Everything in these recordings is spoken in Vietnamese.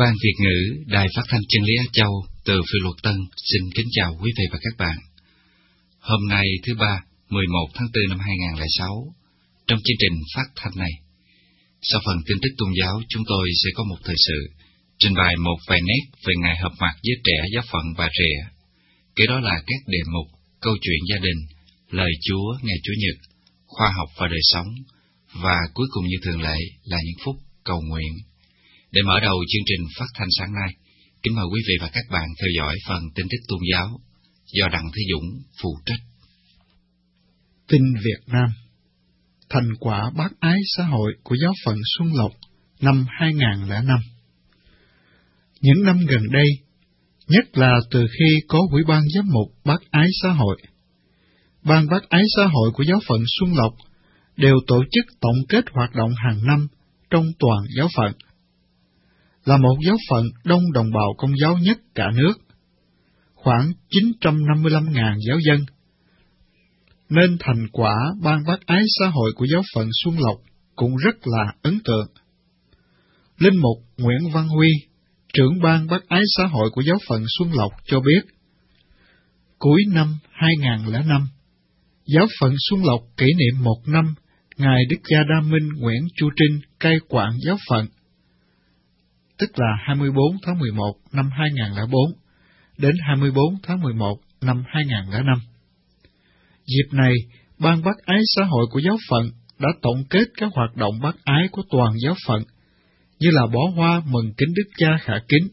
Ban Việt ngữ Đài Phát thanh Chân lý Á Châu từ Phỉ Luật Tân xin kính chào quý vị và các bạn. Hôm nay thứ Ba, 11 tháng 4 năm 2006, trong chương trình phát thanh này, sau phần tin tức tôn giáo, chúng tôi sẽ có một thời sự trình bày một vài nét về ngày họp mặt với trẻ giáo phận Bà Rịa. Kế đó là các đề mục câu chuyện gia đình, lời Chúa ngày Chủ nhật, khoa học và đời sống, và cuối cùng như thường lệ là những phút cầu nguyện. Để mở đầu chương trình phát thanh sáng nay, kính mời quý vị và các bạn theo dõi phần tin tức tôn giáo do Đặng Thế Dũng phụ trách. Tin Việt Nam. Thành quả bác ái xã hội của giáo phận Xuân Lộc năm 2005. Những năm gần đây, nhất là từ khi có Ủy ban giám mục bác ái xã hội, Ban bác ái xã hội của giáo phận Xuân Lộc đều tổ chức tổng kết hoạt động hàng năm trong toàn giáo phận. Là một giáo phận đông đồng bào Công giáo nhất cả nước, khoảng 955.000 giáo dân, nên thành quả Ban bác ái xã hội của giáo phận Xuân Lộc cũng rất là ấn tượng. Linh mục Nguyễn Văn Huy, trưởng Ban bác ái xã hội của giáo phận Xuân Lộc cho biết, cuối năm 2005, giáo phận Xuân Lộc kỷ niệm 1 năm Ngài Đức Cha Đa Minh Nguyễn Chu Trinh cai quản giáo phận, tức là 24 tháng 11 năm 2004 đến 24 tháng 11 năm 2005. Dịp này, Ban bác ái xã hội của giáo phận đã tổng kết các hoạt động bác ái của toàn giáo phận, như là bó hoa mừng kính Đức Cha khả kính.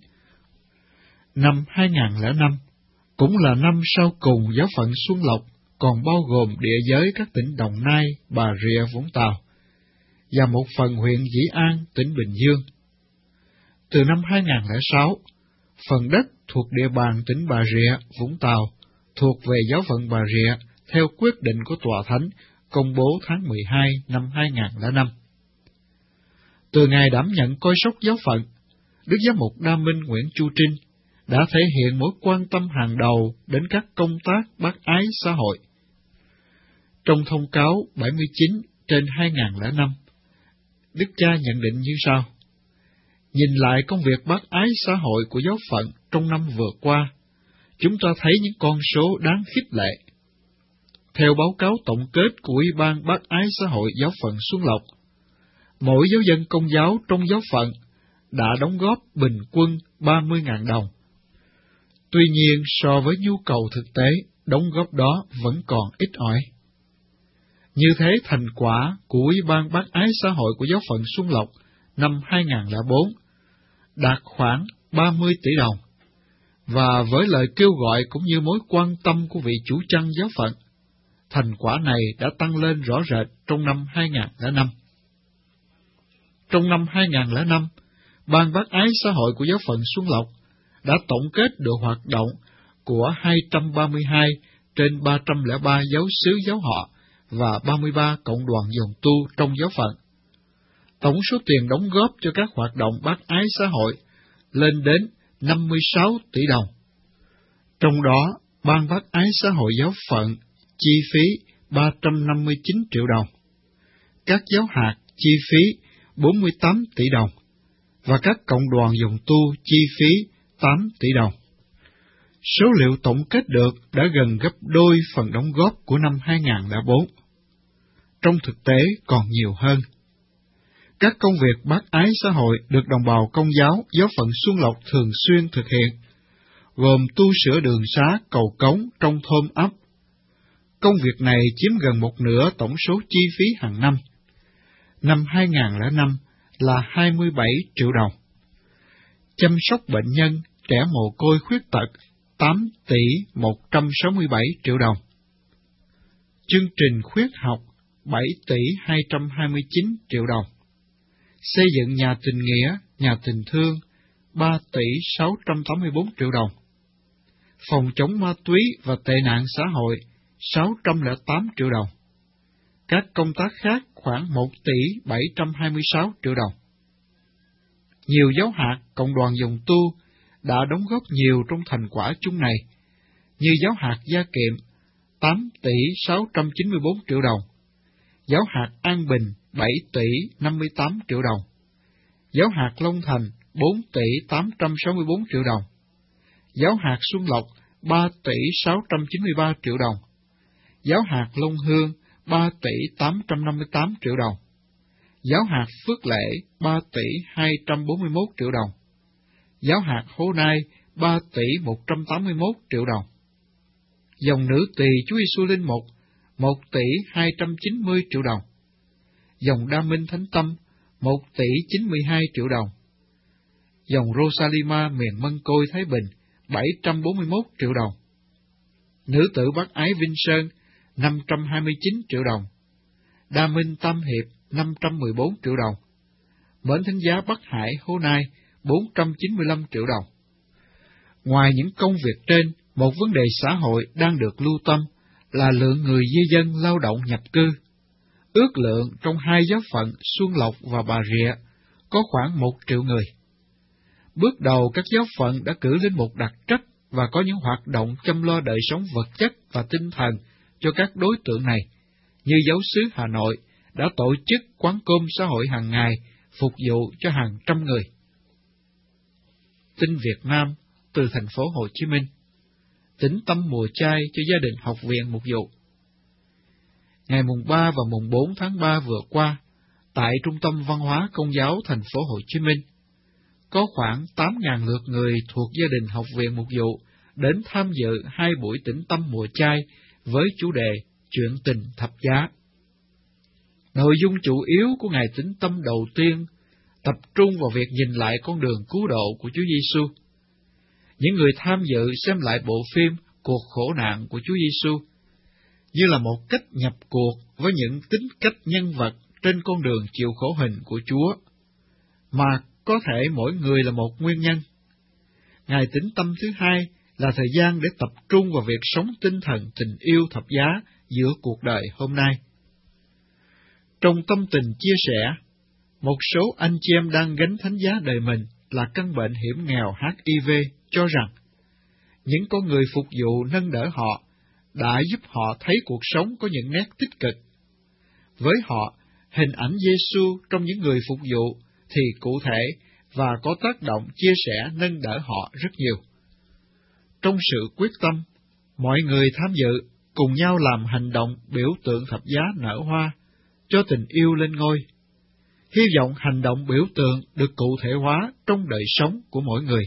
Năm 2005 cũng là năm sau cùng giáo phận Xuân Lộc còn bao gồm địa giới các tỉnh Đồng Nai, Bà Rịa, Vũng Tàu, và một phần huyện Dĩ An, tỉnh Bình Dương. Từ năm 2006, phần đất thuộc địa bàn tỉnh Bà Rịa, Vũng Tàu, thuộc về giáo phận Bà Rịa theo quyết định của Tòa Thánh công bố tháng 12 năm 2005. Từ ngày đảm nhận coi sóc giáo phận, Đức Giám mục Đa Minh Nguyễn Chu Trinh đã thể hiện mối quan tâm hàng đầu đến các công tác bác ái xã hội. Trong thông cáo 79/2005, Đức Cha nhận định như sau: nhìn lại công việc bác ái xã hội của giáo phận trong năm vừa qua, chúng ta thấy những con số đáng khích lệ. Theo báo cáo tổng kết của Ủy ban bác ái xã hội giáo phận Xuân Lộc, mỗi giáo dân Công giáo trong giáo phận đã đóng góp bình quân 30.000 đồng. Tuy nhiên, so với nhu cầu thực tế, đóng góp đó vẫn còn ít ỏi. Như thế, thành quả của Ủy ban bác ái xã hội của giáo phận Xuân Lộc năm 2004 đạt khoảng 30 tỷ đồng, và với lời kêu gọi cũng như mối quan tâm của vị chủ chăn giáo phận, thành quả này đã tăng lên rõ rệt trong năm 2005. Trong năm 2005, Ban bác ái xã hội của giáo phận Xuân Lộc đã tổng kết được hoạt động của 232 trên 303 giáo xứ giáo họ và 33 cộng đoàn dòng tu trong giáo phận. Tổng số tiền đóng góp cho các hoạt động bác ái xã hội lên đến 56 tỷ đồng. Trong đó, Ban bác ái xã hội giáo phận chi phí 359 triệu đồng, các giáo hạt chi phí 48 tỷ đồng, và các cộng đoàn dòng tu chi phí 8 tỷ đồng. Số liệu tổng kết được đã gần gấp đôi phần đóng góp của năm 2004. Trong thực tế còn nhiều hơn. Các công việc bác ái xã hội được đồng bào Công giáo giáo phận Xuân Lộc thường xuyên thực hiện, gồm tu sửa đường xá, cầu cống trong thôn ấp. Công việc này chiếm gần một nửa tổng số chi phí hàng năm. Năm 2005 là 27 triệu đồng. Chăm sóc bệnh nhân, trẻ mồ côi khuyết tật 8 tỷ 167 triệu đồng. Chương trình khuyết học 7 tỷ 229 triệu đồng. Xây dựng nhà tình nghĩa, nhà tình thương 3 tỷ 684 triệu đồng. Phòng chống ma túy và tệ nạn xã hội 608 triệu đồng. Các công tác khác khoảng 1 tỷ 726 triệu đồng. Nhiều giáo hạt, cộng đoàn dòng tu đã đóng góp nhiều trong thành quả chung này, như giáo hạt Gia Kiệm 8 tỷ 694 triệu đồng, giáo hạt An Bình 7 tỷ 58 triệu đồng, giáo hạt Long Thành 4 tỷ 864 triệu đồng. Giáo hạt Xuân Lộc 3 tỷ 693 triệu đồng. Giáo hạt Long Hương 3 tỷ 858 triệu đồng. Giáo hạt Phước Lễ 3 tỷ 241 triệu đồng. Giáo hạt Hố Nai 3 tỷ 181 triệu đồng. Dòng nữ tỳ Chúa Giêsu Linh Mục 1 tỷ 290 triệu đồng. Dòng Đa Minh Thánh Tâm 1 tỷ 92 triệu đồng. Dòng Rosalima miền Mân Côi Thái Bình 741 triệu đồng. Nữ tử Bác Ái Vinh Sơn 529 triệu đồng. Đa Minh Tam Hiệp 514 triệu đồng. Mến Thánh Giá Bắc Hải Hố Nai 495 triệu đồng. Ngoài những công việc trên, một vấn đề xã hội đang được lưu tâm là lượng người di dân lao động nhập cư. Ước lượng trong hai giáo phận Xuân Lộc và Bà Rịa có khoảng 1 triệu người. Bước đầu các giáo phận đã cử linh mục đặc trách và có những hoạt động chăm lo đời sống vật chất và tinh thần cho các đối tượng này, như giáo xứ Hà Nội đã tổ chức quán cơm xã hội hàng ngày phục vụ cho hàng trăm người. Tin Việt Nam từ thành phố Hồ Chí Minh. Tĩnh tâm mùa chay cho gia đình học viện mục vụ. Ngày mùng 3 và mùng 4 tháng 3 vừa qua, tại Trung tâm Văn hóa Công giáo thành phố Hồ Chí Minh, có khoảng 8.000 lượt người thuộc gia đình học viện mục vụ đến tham dự 2 buổi tĩnh tâm mùa chay với chủ đề Chuyện tình thập giá. Nội dung chủ yếu của ngày tĩnh tâm đầu tiên tập trung vào việc nhìn lại con đường cứu độ của Chúa Giêsu. Những người tham dự xem lại bộ phim Cuộc khổ nạn của Chúa Giêsu như là một cách nhập cuộc với những tính cách nhân vật trên con đường chịu khổ hình của Chúa, mà có thể mỗi người là một nguyên nhân. Ngày tĩnh tâm thứ hai là thời gian để tập trung vào việc sống tinh thần tình yêu thập giá giữa cuộc đời hôm nay. Trong tâm tình chia sẻ, một số anh chị em đang gánh thánh giá đời mình là căn bệnh hiểm nghèo HIV cho rằng những con người phục vụ nâng đỡ họ đã giúp họ thấy cuộc sống có những nét tích cực. Với họ, hình ảnh Giêsu trong những người phục vụ thì cụ thể và có tác động chia sẻ nâng đỡ họ rất nhiều. Trong sự quyết tâm, mọi người tham dự cùng nhau làm hành động biểu tượng thập giá nở hoa, cho tình yêu lên ngôi. Hy vọng hành động biểu tượng được cụ thể hóa trong đời sống của mỗi người.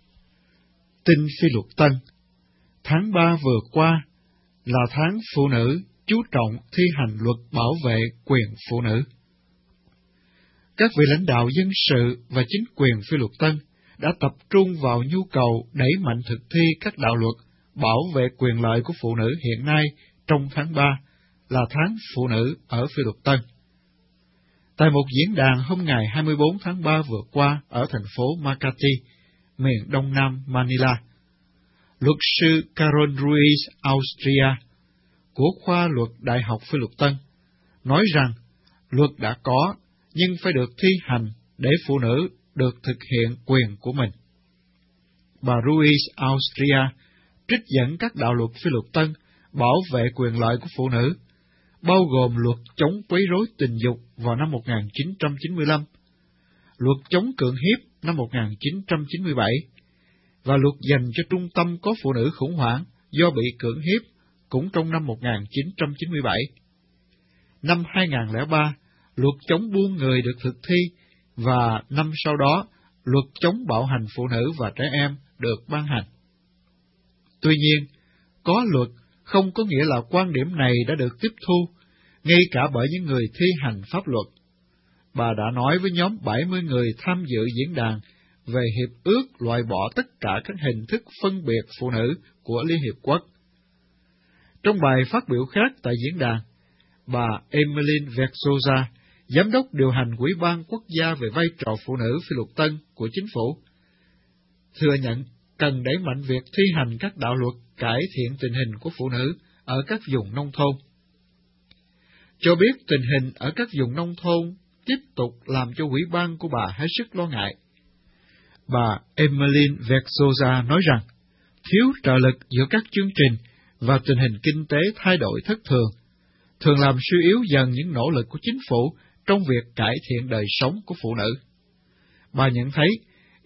Tin Phi Luật Tân. Tháng 3 vừa qua là tháng phụ nữ chú trọng thi hành luật bảo vệ quyền phụ nữ. Các vị lãnh đạo dân sự và chính quyền Phi Luật Tân đã tập trung vào nhu cầu đẩy mạnh thực thi các đạo luật bảo vệ quyền lợi của phụ nữ hiện nay trong tháng 3 là tháng phụ nữ ở Phi Luật Tân. Tại một diễn đàn hôm ngày 24 tháng 3 vừa qua ở thành phố Makati, miền đông nam Manila, luật sư Carol Ruiz Austria của khoa luật Đại học Phi Luật Tân nói rằng luật đã có nhưng phải được thi hành để phụ nữ được thực hiện quyền của mình. Bà Ruiz Austria trích dẫn các đạo luật Phi Luật Tân bảo vệ quyền lợi của phụ nữ, bao gồm luật chống quấy rối tình dục vào năm 1995, luật chống cưỡng hiếp năm 1997, và luật dành cho trung tâm có phụ nữ khủng hoảng do bị cưỡng hiếp cũng trong năm 1997. Năm 2003, luật chống buôn người được thực thi, và năm sau đó, luật chống bạo hành phụ nữ và trẻ em được ban hành. Tuy nhiên, có luật không có nghĩa là quan điểm này đã được tiếp thu, ngay cả bởi những người thi hành pháp luật. Bà đã nói với nhóm 70 người tham dự diễn đàn về hiệp ước loại bỏ tất cả các hình thức phân biệt phụ nữ của Liên Hiệp Quốc. Trong bài phát biểu khác tại diễn đàn, bà Emeline Versosa, Giám đốc điều hành Ủy ban Quốc gia về vai trò phụ nữ Phi Luật Tân của chính phủ, thừa nhận cần đẩy mạnh việc thi hành các đạo luật cải thiện tình hình của phụ nữ ở các vùng nông thôn. Cho biết tình hình ở các vùng nông thôn tiếp tục làm cho ủy ban của bà hết sức lo ngại. Bà Emeline Versosa nói rằng, thiếu trợ lực giữa các chương trình và tình hình kinh tế thay đổi thất thường làm suy yếu dần những nỗ lực của chính phủ trong việc cải thiện đời sống của phụ nữ. Bà nhận thấy,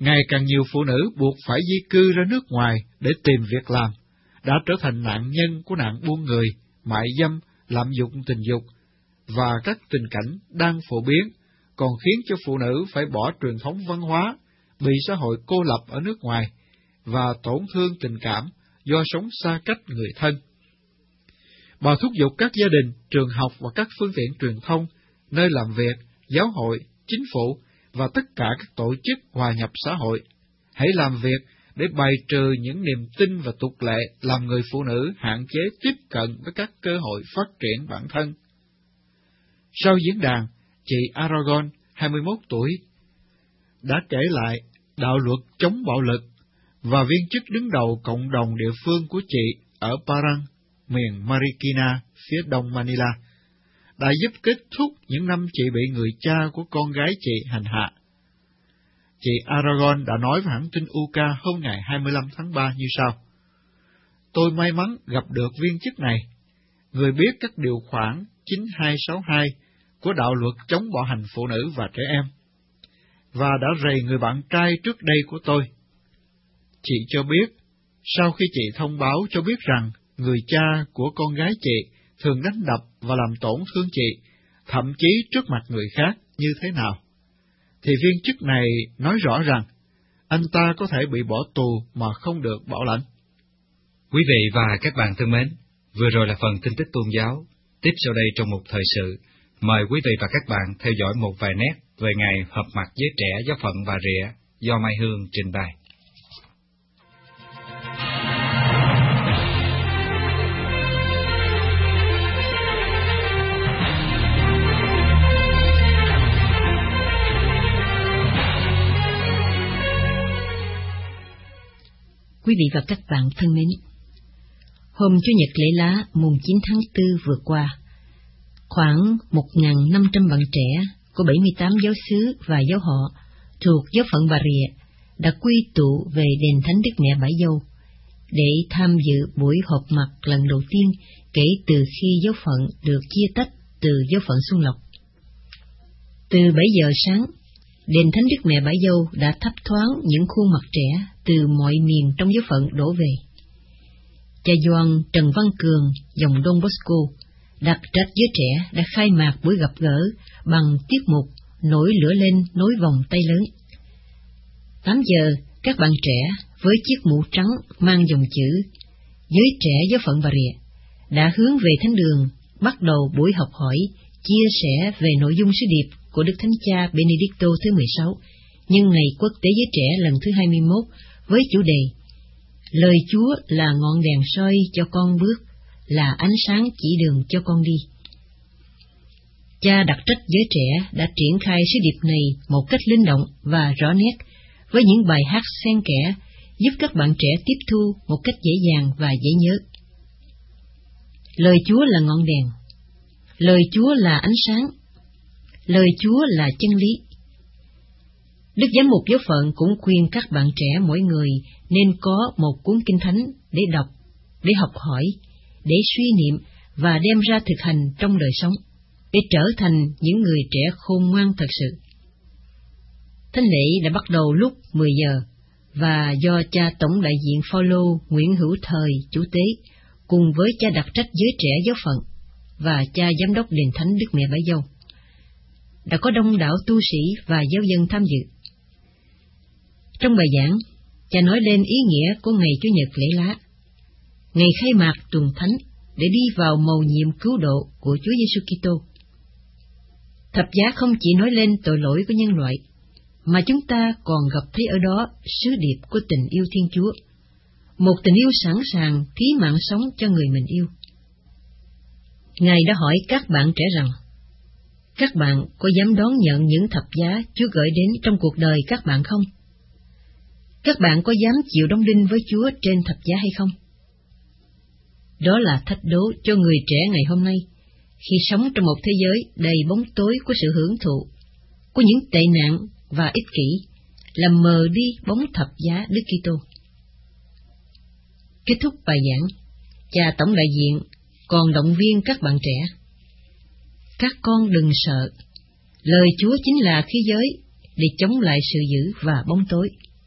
Ngày càng nhiều phụ nữ buộc phải di cư ra nước ngoài để tìm việc làm, đã trở thành nạn nhân của nạn buôn người, mại dâm, lạm dụng tình dục, và các tình cảnh đang phổ biến, còn khiến cho phụ nữ phải bỏ truyền thống văn hóa, bị xã hội cô lập ở nước ngoài, và tổn thương tình cảm do sống xa cách người thân. Bà thúc giục các gia đình, trường học và các phương tiện truyền thông, nơi làm việc, giáo hội, chính phủ và tất cả các tổ chức hòa nhập xã hội, hãy làm việc để bày trừ những niềm tin và tục lệ làm người phụ nữ hạn chế tiếp cận với các cơ hội phát triển bản thân. Sau diễn đàn, chị Aragon, 21 tuổi, đã kể lại đạo luật chống bạo lực, và viên chức đứng đầu cộng đồng địa phương của chị ở Parang, miền Marikina, phía đông Manila, đã giúp kết thúc những năm chị bị người cha của con gái chị hành hạ. Chị Aragon đã nói với hãng tin UK hôm ngày 25 tháng 3 như sau: "Tôi may mắn gặp được viên chức này, người biết các điều khoản 9262 của đạo luật chống bạo hành phụ nữ và trẻ em, và đã rầy người bạn trai trước đây của tôi. Chị cho biết, sau khi chị thông báo cho biết rằng người cha của con gái chị thường đánh đập và làm tổn thương chị, thậm chí trước mặt người khác như thế nào, thì viên chức này nói rõ rằng anh ta có thể bị bỏ tù mà không được bảo lãnh." Quý vị và các bạn thân mến, vừa rồi là phần tin tức tôn giáo. Tiếp sau đây trong một thời sự, mời quý vị và các bạn theo dõi một vài nét về ngày họp mặt giới trẻ giáo phận Bà Rịa do Mai Hương trình bày. Quý vị và các bạn thân mến, hôm Chủ nhật lễ lá mùng 9 tháng 4 vừa qua, khoảng 1.500 bạn trẻ của 78 giáo xứ và giáo họ thuộc giáo phận Bà Rịa đã quy tụ về đền Thánh Đức Mẹ Bãi Dâu để tham dự buổi họp mặt lần đầu tiên kể từ khi giáo phận được chia tách từ giáo phận Xuân Lộc. Từ 7 giờ sáng, đền Thánh Đức Mẹ Bãi Dâu đã thấp thoáng những khuôn mặt trẻ từ mọi miền trong giáo phận đổ về. Cha Doan Trần Văn Cường, dòng Don Bosco, đặc trách giới trẻ đã khai mạc buổi gặp gỡ bằng tiết mục Nổi lửa lên nối vòng tay lớn. 8 giờ, các bạn trẻ với chiếc mũ trắng mang dòng chữ "Giới trẻ giáo phận Bà Rịa" đã hướng về thánh đường, bắt đầu buổi học hỏi, chia sẻ về nội dung sứ điệp của Đức Thánh Cha Benedicto thứ 16 nhân ngày Quốc tế Giới Trẻ lần thứ 21 với chủ đề "Lời Chúa là ngọn đèn soi cho con bước, là ánh sáng chỉ đường cho con đi." Cha đặc trách giới trẻ đã triển khai sứ điệp này một cách linh động và rõ nét, với những bài hát xen kẽ, giúp các bạn trẻ tiếp thu một cách dễ dàng và dễ nhớ. Lời Chúa là ngọn đèn, lời Chúa là ánh sáng, lời Chúa là chân lý. Đức Giám mục giáo phận cũng khuyên các bạn trẻ mỗi người nên có một cuốn kinh thánh để đọc, để học hỏi, để suy niệm và đem ra thực hành trong đời sống, để trở thành những người trẻ khôn ngoan thật sự. Thánh lễ đã bắt đầu lúc 10 giờ và do cha tổng đại diện Phaolô Nguyễn Hữu Thời chủ tế cùng với cha đặc trách giới trẻ giáo phận và cha giám đốc đền Thánh Đức Mẹ Bãi Dâu. Đã có đông đảo tu sĩ và giáo dân tham dự. Trong bài giảng, cha nói lên ý nghĩa của ngày Chủ nhật lễ lá, ngày khai mạc tuần thánh để đi vào mầu nhiệm cứu độ của Chúa Giêsu Kitô. Thập giá không chỉ nói lên tội lỗi của nhân loại, mà chúng ta còn gặp thấy ở đó sứ điệp của tình yêu Thiên Chúa, một tình yêu sẵn sàng thí mạng sống cho người mình yêu. Ngài đã hỏi các bạn trẻ rằng, các bạn có dám đón nhận những thập giá Chúa gửi đến trong cuộc đời các bạn không? Các bạn có dám chịu đóng đinh với Chúa trên thập giá hay không? Đó là thách đố cho người trẻ ngày hôm nay, khi sống trong một thế giới đầy bóng tối của sự hưởng thụ, của những tệ nạn và ích kỷ, làm mờ đi bóng thập giá Đức Kitô. Kết thúc bài giảng, cha tổng đại diện còn động viên các bạn trẻ. Các con đừng sợ, lời Chúa chính là khí giới để chống lại sự dữ và bóng tối.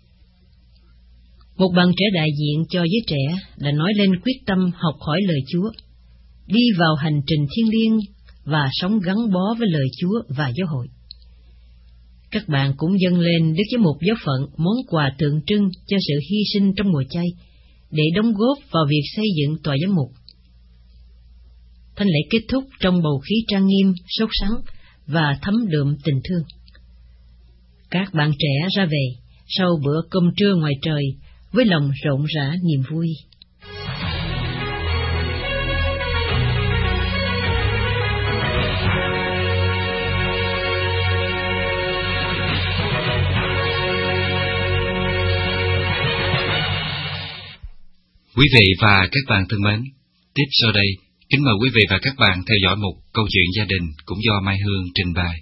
Một bạn trẻ đại diện cho giới trẻ đã nói lên quyết tâm học hỏi lời Chúa, đi vào hành trình thiêng liêng và sống gắn bó với lời Chúa và giáo hội. Các bạn cũng dâng lên Đức Giám mục giáo phận món quà tượng trưng cho sự hy sinh trong mùa chay, để đóng góp vào việc xây dựng tòa giám mục. Thánh lễ kết thúc trong bầu khí trang nghiêm, sốt sắng và thấm đượm tình thương. Các bạn trẻ ra về sau bữa cơm trưa ngoài trời với lòng rộn rã niềm vui. Quý vị và các bạn thân mến, tiếp sau đây, kính mời quý vị và các bạn theo dõi một câu chuyện gia đình cũng do Mai Hương trình bày.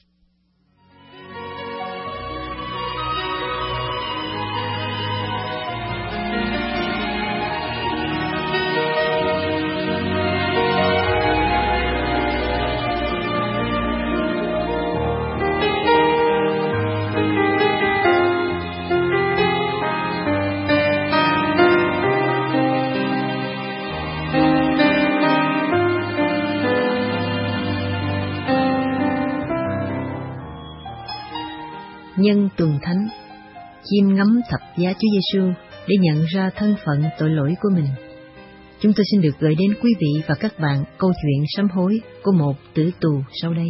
Nhân tuần thánh, chiêm ngắm thập giá Chúa Giêsu để nhận ra thân phận tội lỗi của mình, chúng tôi xin được gửi đến quý vị và các bạn câu chuyện sám hối của một tử tù sau đây.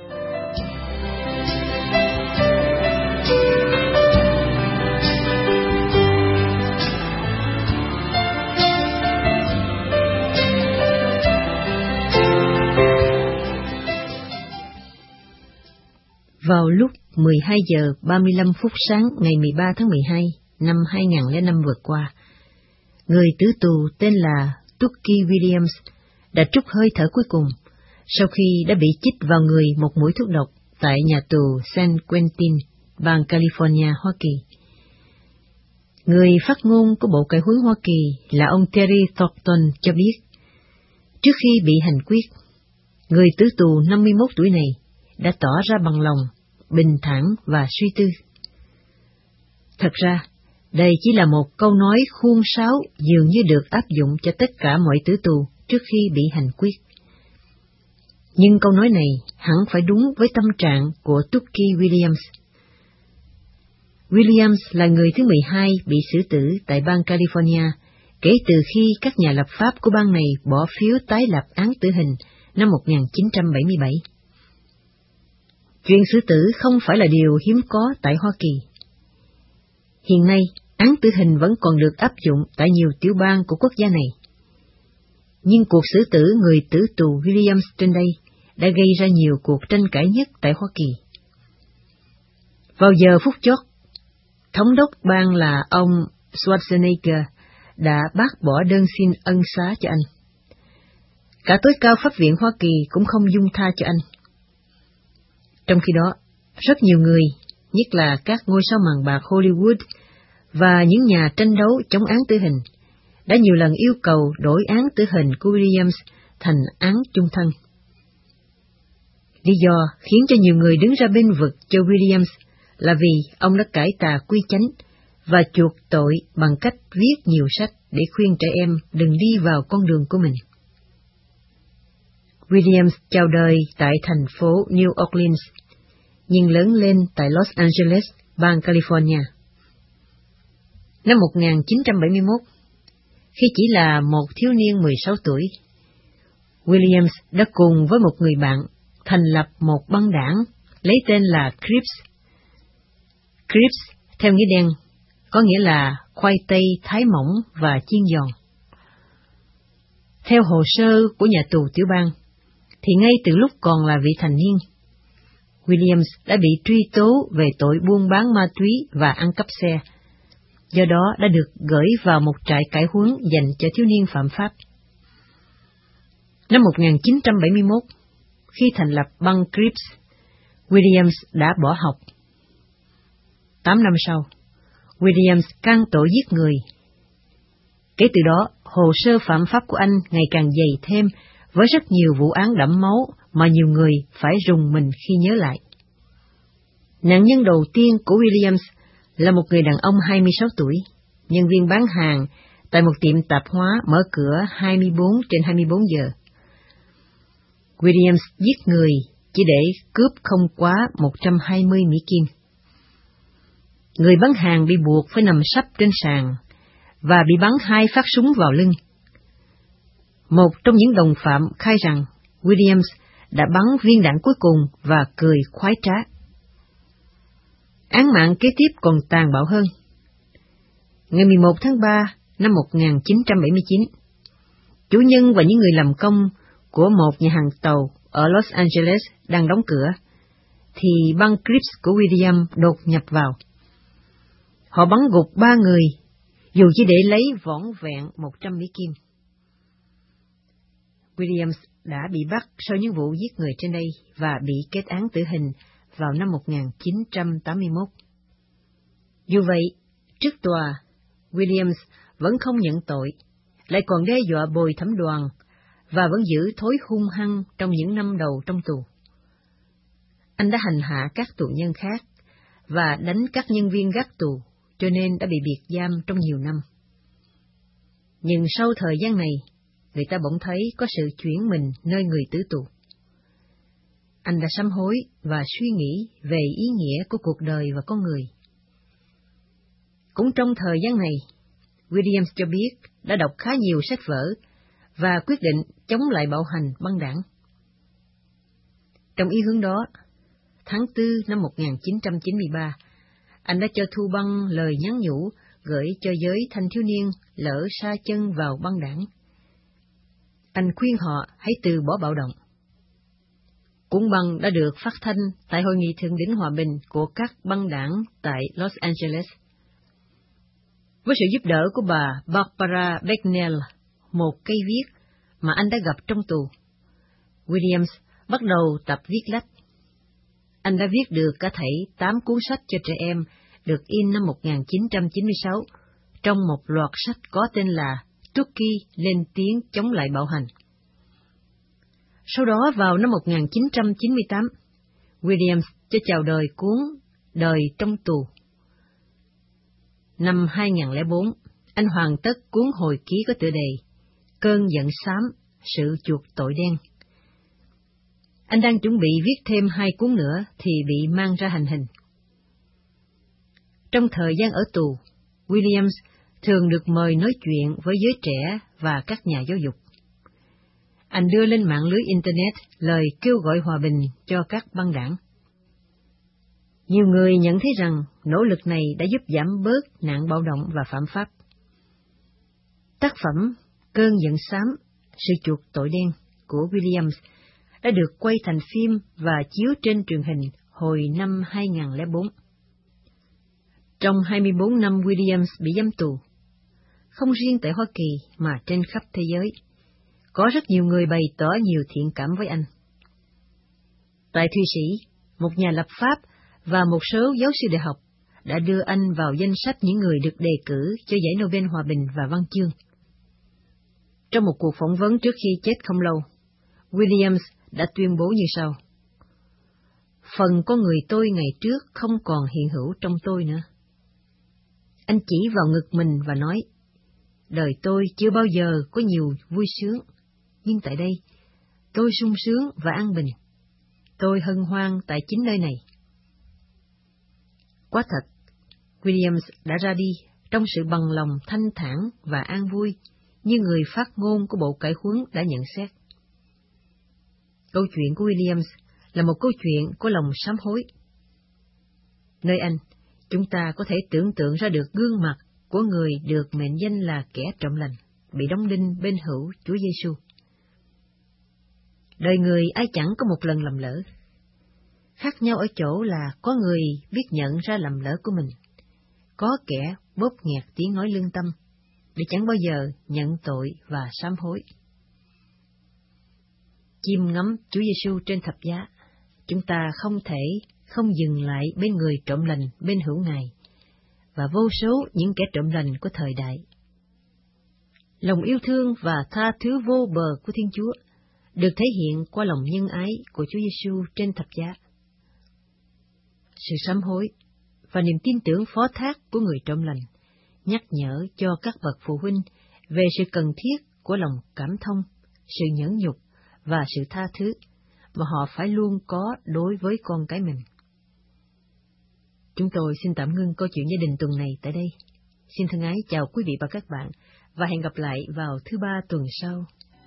Vào lúc 12 giờ 35 phút sáng ngày 13 tháng 12 năm 2005 vừa qua, người tử tù tên là Tookie Williams đã trút hơi thở cuối cùng sau khi đã bị chích vào người một mũi thuốc độc tại nhà tù San Quentin, bang California, Hoa Kỳ. Người phát ngôn của Bộ Cải huấn Hoa Kỳ là ông Terry Thornton cho biết, trước khi bị hành quyết, người tử tù 51 tuổi này đã tỏ ra bằng lòng, bình thản và suy tư. Thật ra, đây chỉ là một câu nói khuôn sáo dường như được áp dụng cho tất cả mọi tử tù trước khi bị hành quyết. Nhưng câu nói này hẳn phải đúng với tâm trạng của Tookie Williams. Williams là người thứ 12 bị xử tử tại bang California kể từ khi các nhà lập pháp của bang này bỏ phiếu tái lập án tử hình năm 1977. Chuyện xử tử không phải là điều hiếm có tại Hoa Kỳ. Hiện nay, án tử hình vẫn còn được áp dụng tại nhiều tiểu bang của quốc gia này. Nhưng cuộc xử tử người tử tù Williams trên đây đã gây ra nhiều cuộc tranh cãi nhất tại Hoa Kỳ. Vào giờ phút chót, thống đốc bang là ông Schwarzenegger đã bác bỏ đơn xin ân xá cho anh. Cả tối cao pháp viện Hoa Kỳ cũng không dung tha cho anh. Trong khi đó, rất nhiều người, nhất là các ngôi sao màn bạc Hollywood và những nhà tranh đấu chống án tử hình, đã nhiều lần yêu cầu đổi án tử hình của Williams thành án chung thân. Lý do khiến cho nhiều người đứng ra bên vực cho Williams là vì ông đã cải tà quy chánh và chuộc tội bằng cách viết nhiều sách để khuyên trẻ em đừng đi vào con đường của mình. Williams chào đời tại thành phố New Orleans, nhưng lớn lên tại Los Angeles, bang California. Năm 1971, khi chỉ là một thiếu niên 16 tuổi, Williams đã cùng với một người bạn thành lập một băng đảng lấy tên là Crips. Crips theo nghĩa đen, có nghĩa là khoai tây thái mỏng và chiên giòn. Theo hồ sơ của nhà tù tiểu bang, thì ngay từ lúc còn là vị thành niên, Williams đã bị truy tố về tội buôn bán ma túy và ăn cắp xe, do đó đã được gửi vào một trại cải huấn dành cho thiếu niên phạm pháp. Năm 1971, khi thành lập băng Crips, Williams đã bỏ học. 8 năm sau, Williams can tội giết người. Kể từ đó, hồ sơ phạm pháp của anh ngày càng dày thêm với rất nhiều vụ án đẫm máu mà nhiều người phải rùng mình khi nhớ lại. Nạn nhân đầu tiên của Williams là một người đàn ông 26 tuổi, nhân viên bán hàng tại một tiệm tạp hóa mở cửa 24/24 giờ. Williams giết người chỉ để cướp không quá 120 Mỹ Kim. Người bán hàng bị buộc phải nằm sấp trên sàn và bị bắn 2 phát súng vào lưng. Một trong những đồng phạm khai rằng Williams đã bắn viên đạn cuối cùng và cười khoái trá. Án mạng kế tiếp còn tàn bạo hơn. Ngày 11 tháng 3 năm 1979, chủ nhân và những người làm công của một nhà hàng tàu ở Los Angeles đang đóng cửa, thì băng Crips của William đột nhập vào. Họ bắn gục 3 người, dù chỉ để lấy vỏn vẹn 100 Mỹ Kim. Williams đã bị bắt sau những vụ giết người trên đây và bị kết án tử hình vào năm 1981. Dù vậy, trước tòa, Williams vẫn không nhận tội, lại còn đe dọa bồi thẩm đoàn và vẫn giữ thói hung hăng trong những năm đầu trong tù. Anh đã hành hạ các tù nhân khác và đánh các nhân viên gác tù, cho nên đã bị biệt giam trong nhiều năm. Nhưng sau thời gian này, người ta bỗng thấy có sự chuyển mình nơi người tử tù. Anh đã sám hối và suy nghĩ về ý nghĩa của cuộc đời và con người. Cũng trong thời gian này, Williams cho biết đã đọc khá nhiều sách vở và quyết định chống lại bạo hành băng đảng. Trong ý hướng đó, tháng 4 năm 1993, anh đã cho thu băng lời nhắn nhủ gửi cho giới thanh thiếu niên lỡ sa chân vào băng đảng. Anh khuyên họ hãy từ bỏ bạo động. Cuốn băng đã được phát thanh tại Hội nghị thượng đỉnh hòa bình của các băng đảng tại Los Angeles. Với sự giúp đỡ của bà Barbara Becknell, một cây viết mà anh đã gặp trong tù, Williams bắt đầu tập viết lách. Anh đã viết được cả thảy 8 cuốn sách cho trẻ em được in năm 1996 trong một loạt sách có tên là Tucky lên tiếng chống lại bạo hành. Sau đó vào năm 1998, Williams cho chào đời cuốn Đời trong tù. Năm 2004, anh hoàn tất cuốn hồi ký có tựa đề Cơn giận xám, sự chuộc tội đen. Anh đang chuẩn bị viết thêm 2 cuốn nữa thì bị mang ra hành hình. Trong thời gian ở tù, Williams thường được mời nói chuyện với giới trẻ và các nhà giáo dục. Anh đưa lên mạng lưới Internet lời kêu gọi hòa bình cho các băng đảng. Nhiều người nhận thấy rằng nỗ lực này đã giúp giảm bớt nạn bạo động và phạm pháp. Tác phẩm Cơn giận xám, sự chuộc tội đen của Williams đã được quay thành phim và chiếu trên truyền hình hồi năm 2004. Trong 24 năm Williams bị giam tù, không riêng tại Hoa Kỳ mà trên khắp thế giới, có rất nhiều người bày tỏ nhiều thiện cảm với anh. Tại Thụy Sĩ, một nhà lập pháp và một số giáo sư đại học đã đưa anh vào danh sách những người được đề cử cho giải Nobel Hòa bình và Văn chương. Trong một cuộc phỏng vấn trước khi chết không lâu, Williams đã tuyên bố như sau: Phần con người tôi ngày trước không còn hiện hữu trong tôi nữa. Anh chỉ vào ngực mình và nói, đời tôi chưa bao giờ có nhiều vui sướng, nhưng tại đây, tôi sung sướng và an bình. Tôi hân hoan tại chính nơi này. Quả thật, Williams đã ra đi trong sự bằng lòng thanh thản và an vui, như người phát ngôn của Bộ Cải huấn đã nhận xét. Câu chuyện của Williams là một câu chuyện có lòng sám hối. Nơi anh, chúng ta có thể tưởng tượng ra được gương mặt của người được mệnh danh là kẻ trộm lành, bị đóng đinh bên hữu Chúa Giêsu. Đời người ai chẳng có một lần lầm lỡ. Khác nhau ở chỗ là có người biết nhận ra lầm lỡ của mình, có kẻ bóp nghẹt tiếng nói lương tâm, để chẳng bao giờ nhận tội và sám hối. Chiêm ngắm Chúa Giêsu trên thập giá, chúng ta không thể không dừng lại bên người trộm lành bên hữu Ngài, và vô số những kẻ trộm lành của thời đại. Lòng yêu thương và tha thứ vô bờ của Thiên Chúa được thể hiện qua lòng nhân ái của Chúa Giêsu trên thập giá. Sự sám hối và niềm tin tưởng phó thác của người trộm lành nhắc nhở cho các bậc phụ huynh về sự cần thiết của lòng cảm thông, sự nhẫn nhục và sự tha thứ mà họ phải luôn có đối với con cái mình. Chúng tôi xin tạm ngưng câu chuyện gia đình tuần này tại đây. Xin thân ái chào quý vị và các bạn, và hẹn gặp lại vào thứ Ba tuần sau.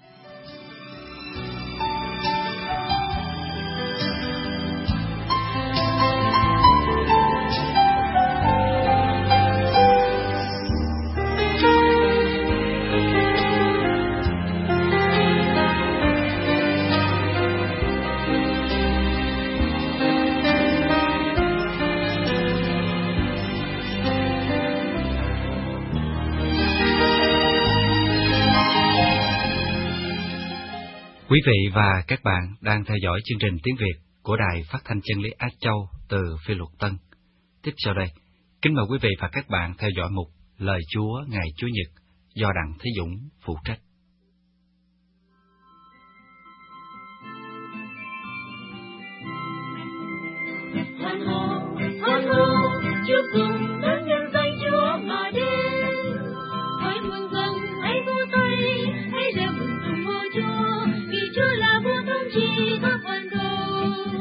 Quý vị và các bạn đang theo dõi chương trình tiếng Việt của Đài Phát thanh Chân lý Á Châu từ Phi Luật Tân. Tiếp sau đây, kính mời quý vị và các bạn theo dõi mục Lời Chúa ngày Chủ nhật do Đặng Thế Dũng phụ trách. Hoan hô, chúc cùng đón nhân danh Chúa mà đến. Hãy mừng dần, hãy vỗ tay, hãy reo mừng tung hô Chúa, vì Chúa là vua thống trị các vạn cầu.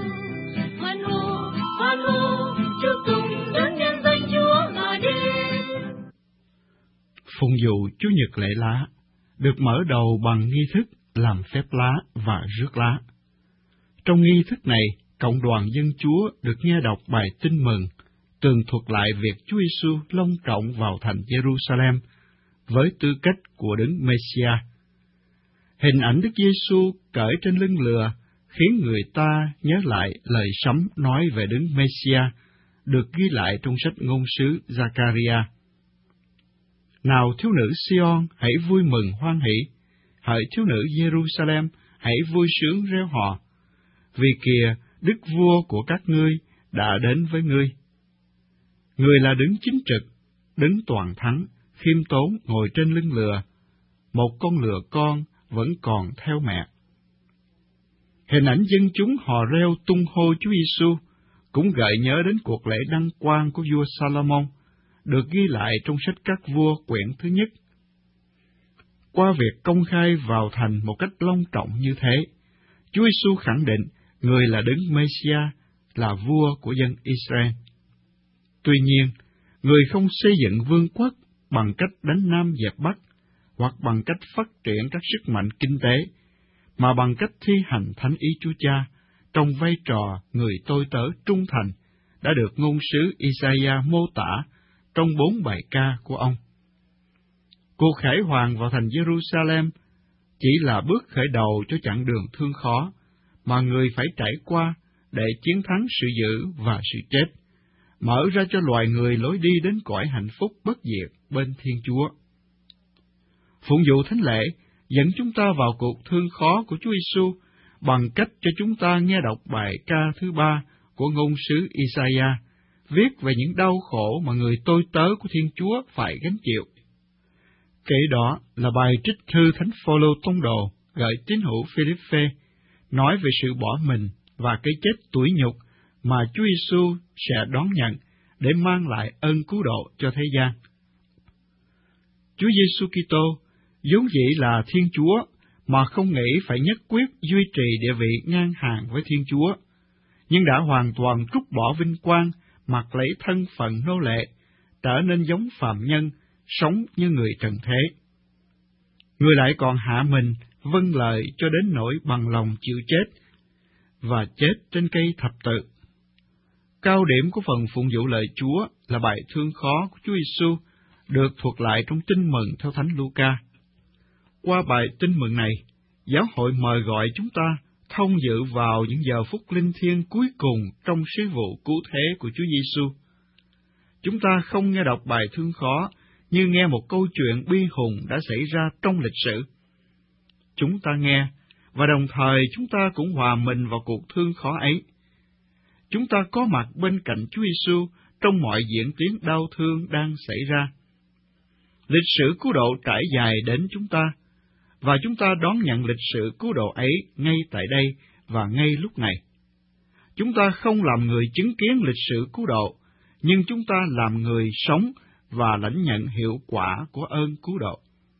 Hoan hô, chúc cùng đón nhân danh Chúa mà đến. Phụng vụ Chủ nhật lễ lá được mở đầu bằng nghi thức làm phép lá và rước lá. Trong nghi thức này, cộng đoàn dân Chúa được nghe đọc bài Tin mừng, tường thuật lại việc Chúa Giêsu long trọng vào thành Jerusalem với tư cách của đấng Mêsia. Hình ảnh Đức Giêsu cởi trên lưng lừa khiến người ta nhớ lại lời sấm nói về đấng Mêsia được ghi lại trong sách ngôn sứ Giaccaria. Nào thiếu nữ Sion, hãy vui mừng hoan hỷ, hỡi thiếu nữ Jerusalem, hãy vui sướng reo hò, vì kìa Đức Vua của các ngươi đã đến với ngươi. Người là đấng chính trực, đấng toàn thắng, khiêm tốn ngồi trên lưng lừa, một con lừa con vẫn còn theo mẹ. Hình ảnh dân chúng hò reo tung hô Chúa Giêsu cũng gợi nhớ đến cuộc lễ đăng quang của vua Salomon, được ghi lại trong sách Các Vua quyển thứ nhất. Qua việc công khai vào thành một cách long trọng như thế, Chúa Giêsu khẳng định người là đấng Mêsia, là vua của dân Israel. Tuy nhiên, người không xây dựng vương quốc bằng cách đánh Nam dẹp Bắc, hoặc bằng cách phát triển các sức mạnh kinh tế, mà bằng cách thi hành thánh ý Chúa Cha trong vai trò người tôi tớ trung thành đã được ngôn sứ Isaiah mô tả trong 4 bài ca của ông. Cuộc khải hoàn vào thành Jerusalem chỉ là bước khởi đầu cho chặng đường thương khó mà người phải trải qua để chiến thắng sự dữ và sự chết, mở ra cho loài người lối đi đến cõi hạnh phúc bất diệt bên Thiên Chúa. Phụng vụ thánh lễ dẫn chúng ta vào cuộc thương khó của Chúa Giêsu bằng cách cho chúng ta nghe đọc bài ca thứ 3 của ngôn sứ Isaiah, viết về những đau khổ mà người tôi tớ của Thiên Chúa phải gánh chịu. Kể đó là bài trích thư Thánh Phaolô tông đồ gửi tín hữu Philippe, nói về sự bỏ mình và cái chết tủi nhục mà Chúa Giêsu sẽ đón nhận để mang lại ơn cứu độ cho thế gian. Chúa Giêsu Kitô vốn dĩ là Thiên Chúa mà không nghĩ phải nhất quyết duy trì địa vị ngang hàng với Thiên Chúa, nhưng đã hoàn toàn trút bỏ vinh quang, mặc lấy thân phận nô lệ, trở nên giống phàm nhân, sống như người trần thế. Người lại còn hạ mình, vâng lời cho đến nỗi bằng lòng chịu chết, và chết trên cây thập tự. Cao điểm của phần phụng vụ lời Chúa là bài thương khó của Chúa Giêsu, được thuật lại trong Tin mừng theo Thánh Luca. Qua bài Tin mừng này, giáo hội mời gọi chúng ta thông dự vào những giờ phút linh thiêng cuối cùng trong sứ vụ cứu thế của Chúa Giêsu. Chúng ta không nghe đọc bài thương khó như nghe một câu chuyện bi hùng đã xảy ra trong lịch sử. Chúng ta nghe, và đồng thời chúng ta cũng hòa mình vào cuộc thương khó ấy. Chúng ta có mặt bên cạnh Chúa Giêsu trong mọi diễn tiến đau thương đang xảy ra. Lịch sử cứu độ trải dài đến chúng ta, và chúng ta đón nhận lịch sử cứu độ ấy ngay tại đây và ngay lúc này. Chúng ta không làm người chứng kiến lịch sử cứu độ, nhưng chúng ta làm người sống và lãnh nhận hiệu quả của ơn cứu độ.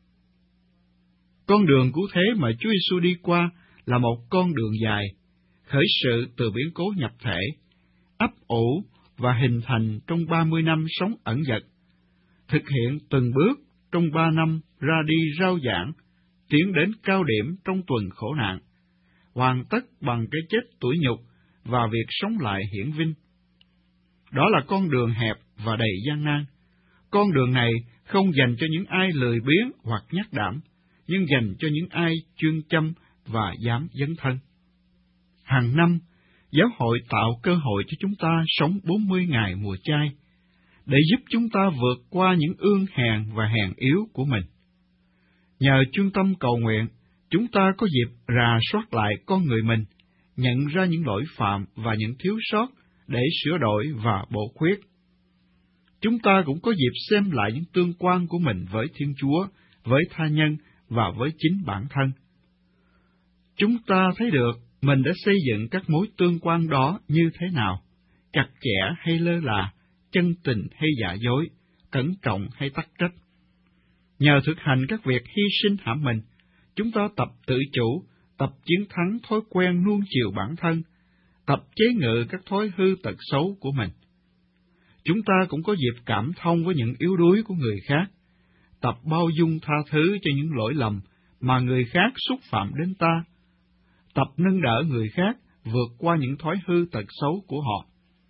Con đường cứu thế mà Chúa Giêsu đi qua là một con đường dài, khởi sự từ biến cố nhập thể, ấp ủ và hình thành trong 30 năm sống ẩn dật, thực hiện từng bước trong 3 năm ra đi rao giảng, tiến đến cao điểm trong tuần khổ nạn, hoàn tất bằng cái chết tủi nhục và việc sống lại hiển vinh. Đó là con đường hẹp và đầy gian nan. Con đường này không dành cho những ai lười biếng hoặc nhát đảm, nhưng dành cho những ai chuyên chăm và dám dấn thân. Hàng năm, giáo hội tạo cơ hội cho chúng ta sống 40 ngày mùa chay, để giúp chúng ta vượt qua những ương hèn và hèn yếu của mình. Nhờ chuyên tâm cầu nguyện, chúng ta có dịp rà soát lại con người mình, nhận ra những lỗi phạm và những thiếu sót để sửa đổi và bổ khuyết. Chúng ta cũng có dịp xem lại những tương quan của mình với Thiên Chúa, với tha nhân và với chính bản thân. Chúng ta thấy được mình đã xây dựng các mối tương quan đó như thế nào, chặt chẽ hay lơ là, chân tình hay giả dối, cẩn trọng hay tắc trách. Nhờ thực hành các việc hy sinh hãm mình, chúng ta tập tự chủ, tập chiến thắng thói quen nuông chiều bản thân, tập chế ngự các thói hư tật xấu của mình. Chúng ta cũng có dịp cảm thông với những yếu đuối của người khác, tập bao dung tha thứ cho những lỗi lầm mà người khác xúc phạm đến ta, tập nâng đỡ người khác vượt qua những thói hư tật xấu của họ.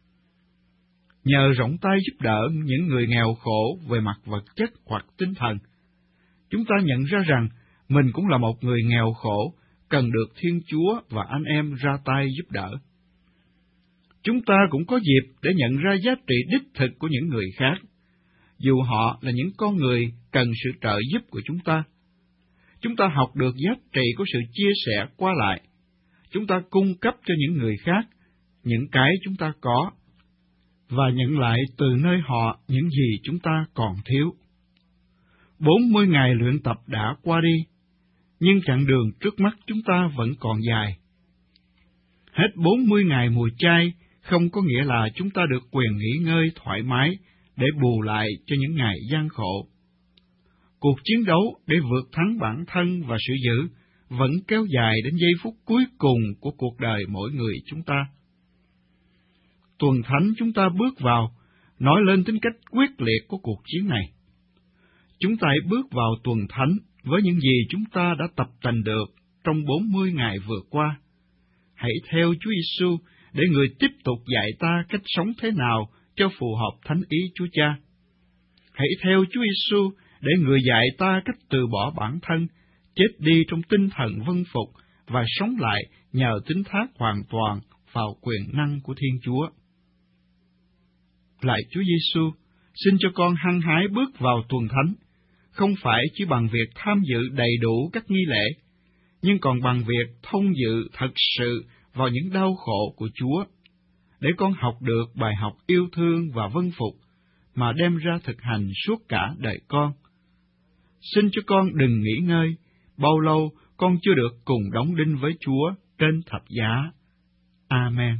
Nhờ rộng tay giúp đỡ những người nghèo khổ về mặt vật chất hoặc tinh thần, chúng ta nhận ra rằng mình cũng là một người nghèo khổ, cần được Thiên Chúa và anh em ra tay giúp đỡ. Chúng ta cũng có dịp để nhận ra giá trị đích thực của những người khác, dù họ là những con người cần sự trợ giúp của chúng ta. Chúng ta học được giá trị của sự chia sẻ qua lại. Chúng ta cung cấp cho những người khác những cái chúng ta có, và nhận lại từ nơi họ những gì chúng ta còn thiếu. 40 ngày luyện tập đã qua đi, nhưng chặng đường trước mắt chúng ta vẫn còn dài. Hết 40 ngày mùa chay không có nghĩa là chúng ta được quyền nghỉ ngơi thoải mái để bù lại cho những ngày gian khổ. Cuộc chiến đấu để vượt thắng bản thân và sự dữ vẫn kéo dài đến giây phút cuối cùng của cuộc đời mỗi người chúng ta. Tuần Thánh chúng ta bước vào, nói lên tính cách quyết liệt của cuộc chiến này. Chúng ta hãy bước vào Tuần Thánh với những gì chúng ta đã tập tành được trong 40 ngày vừa qua. Hãy theo Chúa Giêsu để Người tiếp tục dạy ta cách sống thế nào cho phù hợp thánh ý Chúa Cha. Hãy theo Chúa Giêsu để Người dạy ta cách từ bỏ bản thân, chết đi trong tinh thần vâng phục và sống lại nhờ tín thác hoàn toàn vào quyền năng của Thiên Chúa. Lạy Chúa Giêsu, xin cho con hăng hái bước vào Tuần Thánh, không phải chỉ bằng việc tham dự đầy đủ các nghi lễ, nhưng còn bằng việc thông dự thật sự vào những đau khổ của Chúa, để con học được bài học yêu thương và vâng phục mà đem ra thực hành suốt cả đời con. Xin cho con đừng nghỉ ngơi, bao lâu con chưa được cùng đóng đinh với Chúa trên thập giá. Amen.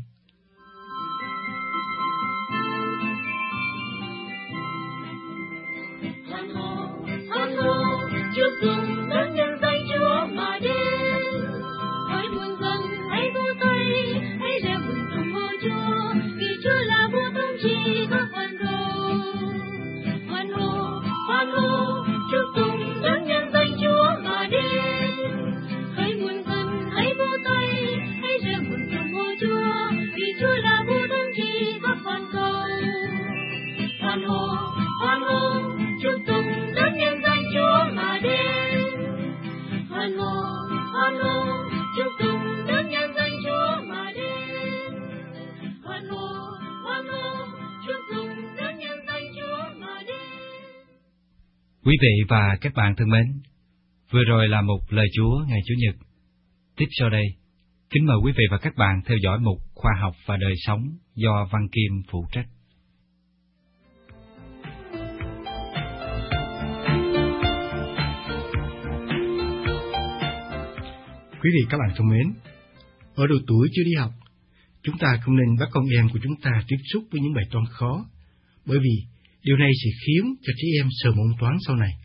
Chúc mừng đấng nhân danh Chúa mà đến. Hãy buồn vâng, hãy vỗ tay, hãy reo mừng tung hô Chúa, vì Chúa là vua thống trị các vạn cầu. Hoan hô, chúc mừng đấng nhân danh Chúa mà đến. Hãy buồn vâng, hãy vỗ tay, hãy reo mừng tung hô Chúa, vì Chúa là vua thống trị các vạn cầu. Hoan hô, chúc mừng đấng nhân danh Chúa mà đến. Hoan hô, chúc mừng đấng nhân danh Chúa mà đến. Hoan hô, chúc mừng đấng nhân danh Chúa mà đến. Quý vị và các bạn thân mến, vừa rồi là một lời Chúa ngày Chủ nhật. Tiếp sau đây, kính mời quý vị và các bạn theo dõi mục Khoa học và đời sống do Văn Kim phụ trách. Quý vị các bạn thân mến, ở độ tuổi chưa đi học, chúng ta không nên bắt con em của chúng ta tiếp xúc với những bài toán khó, bởi vì Điều này sẽ khiến cho trẻ em sợ môn toán sau này.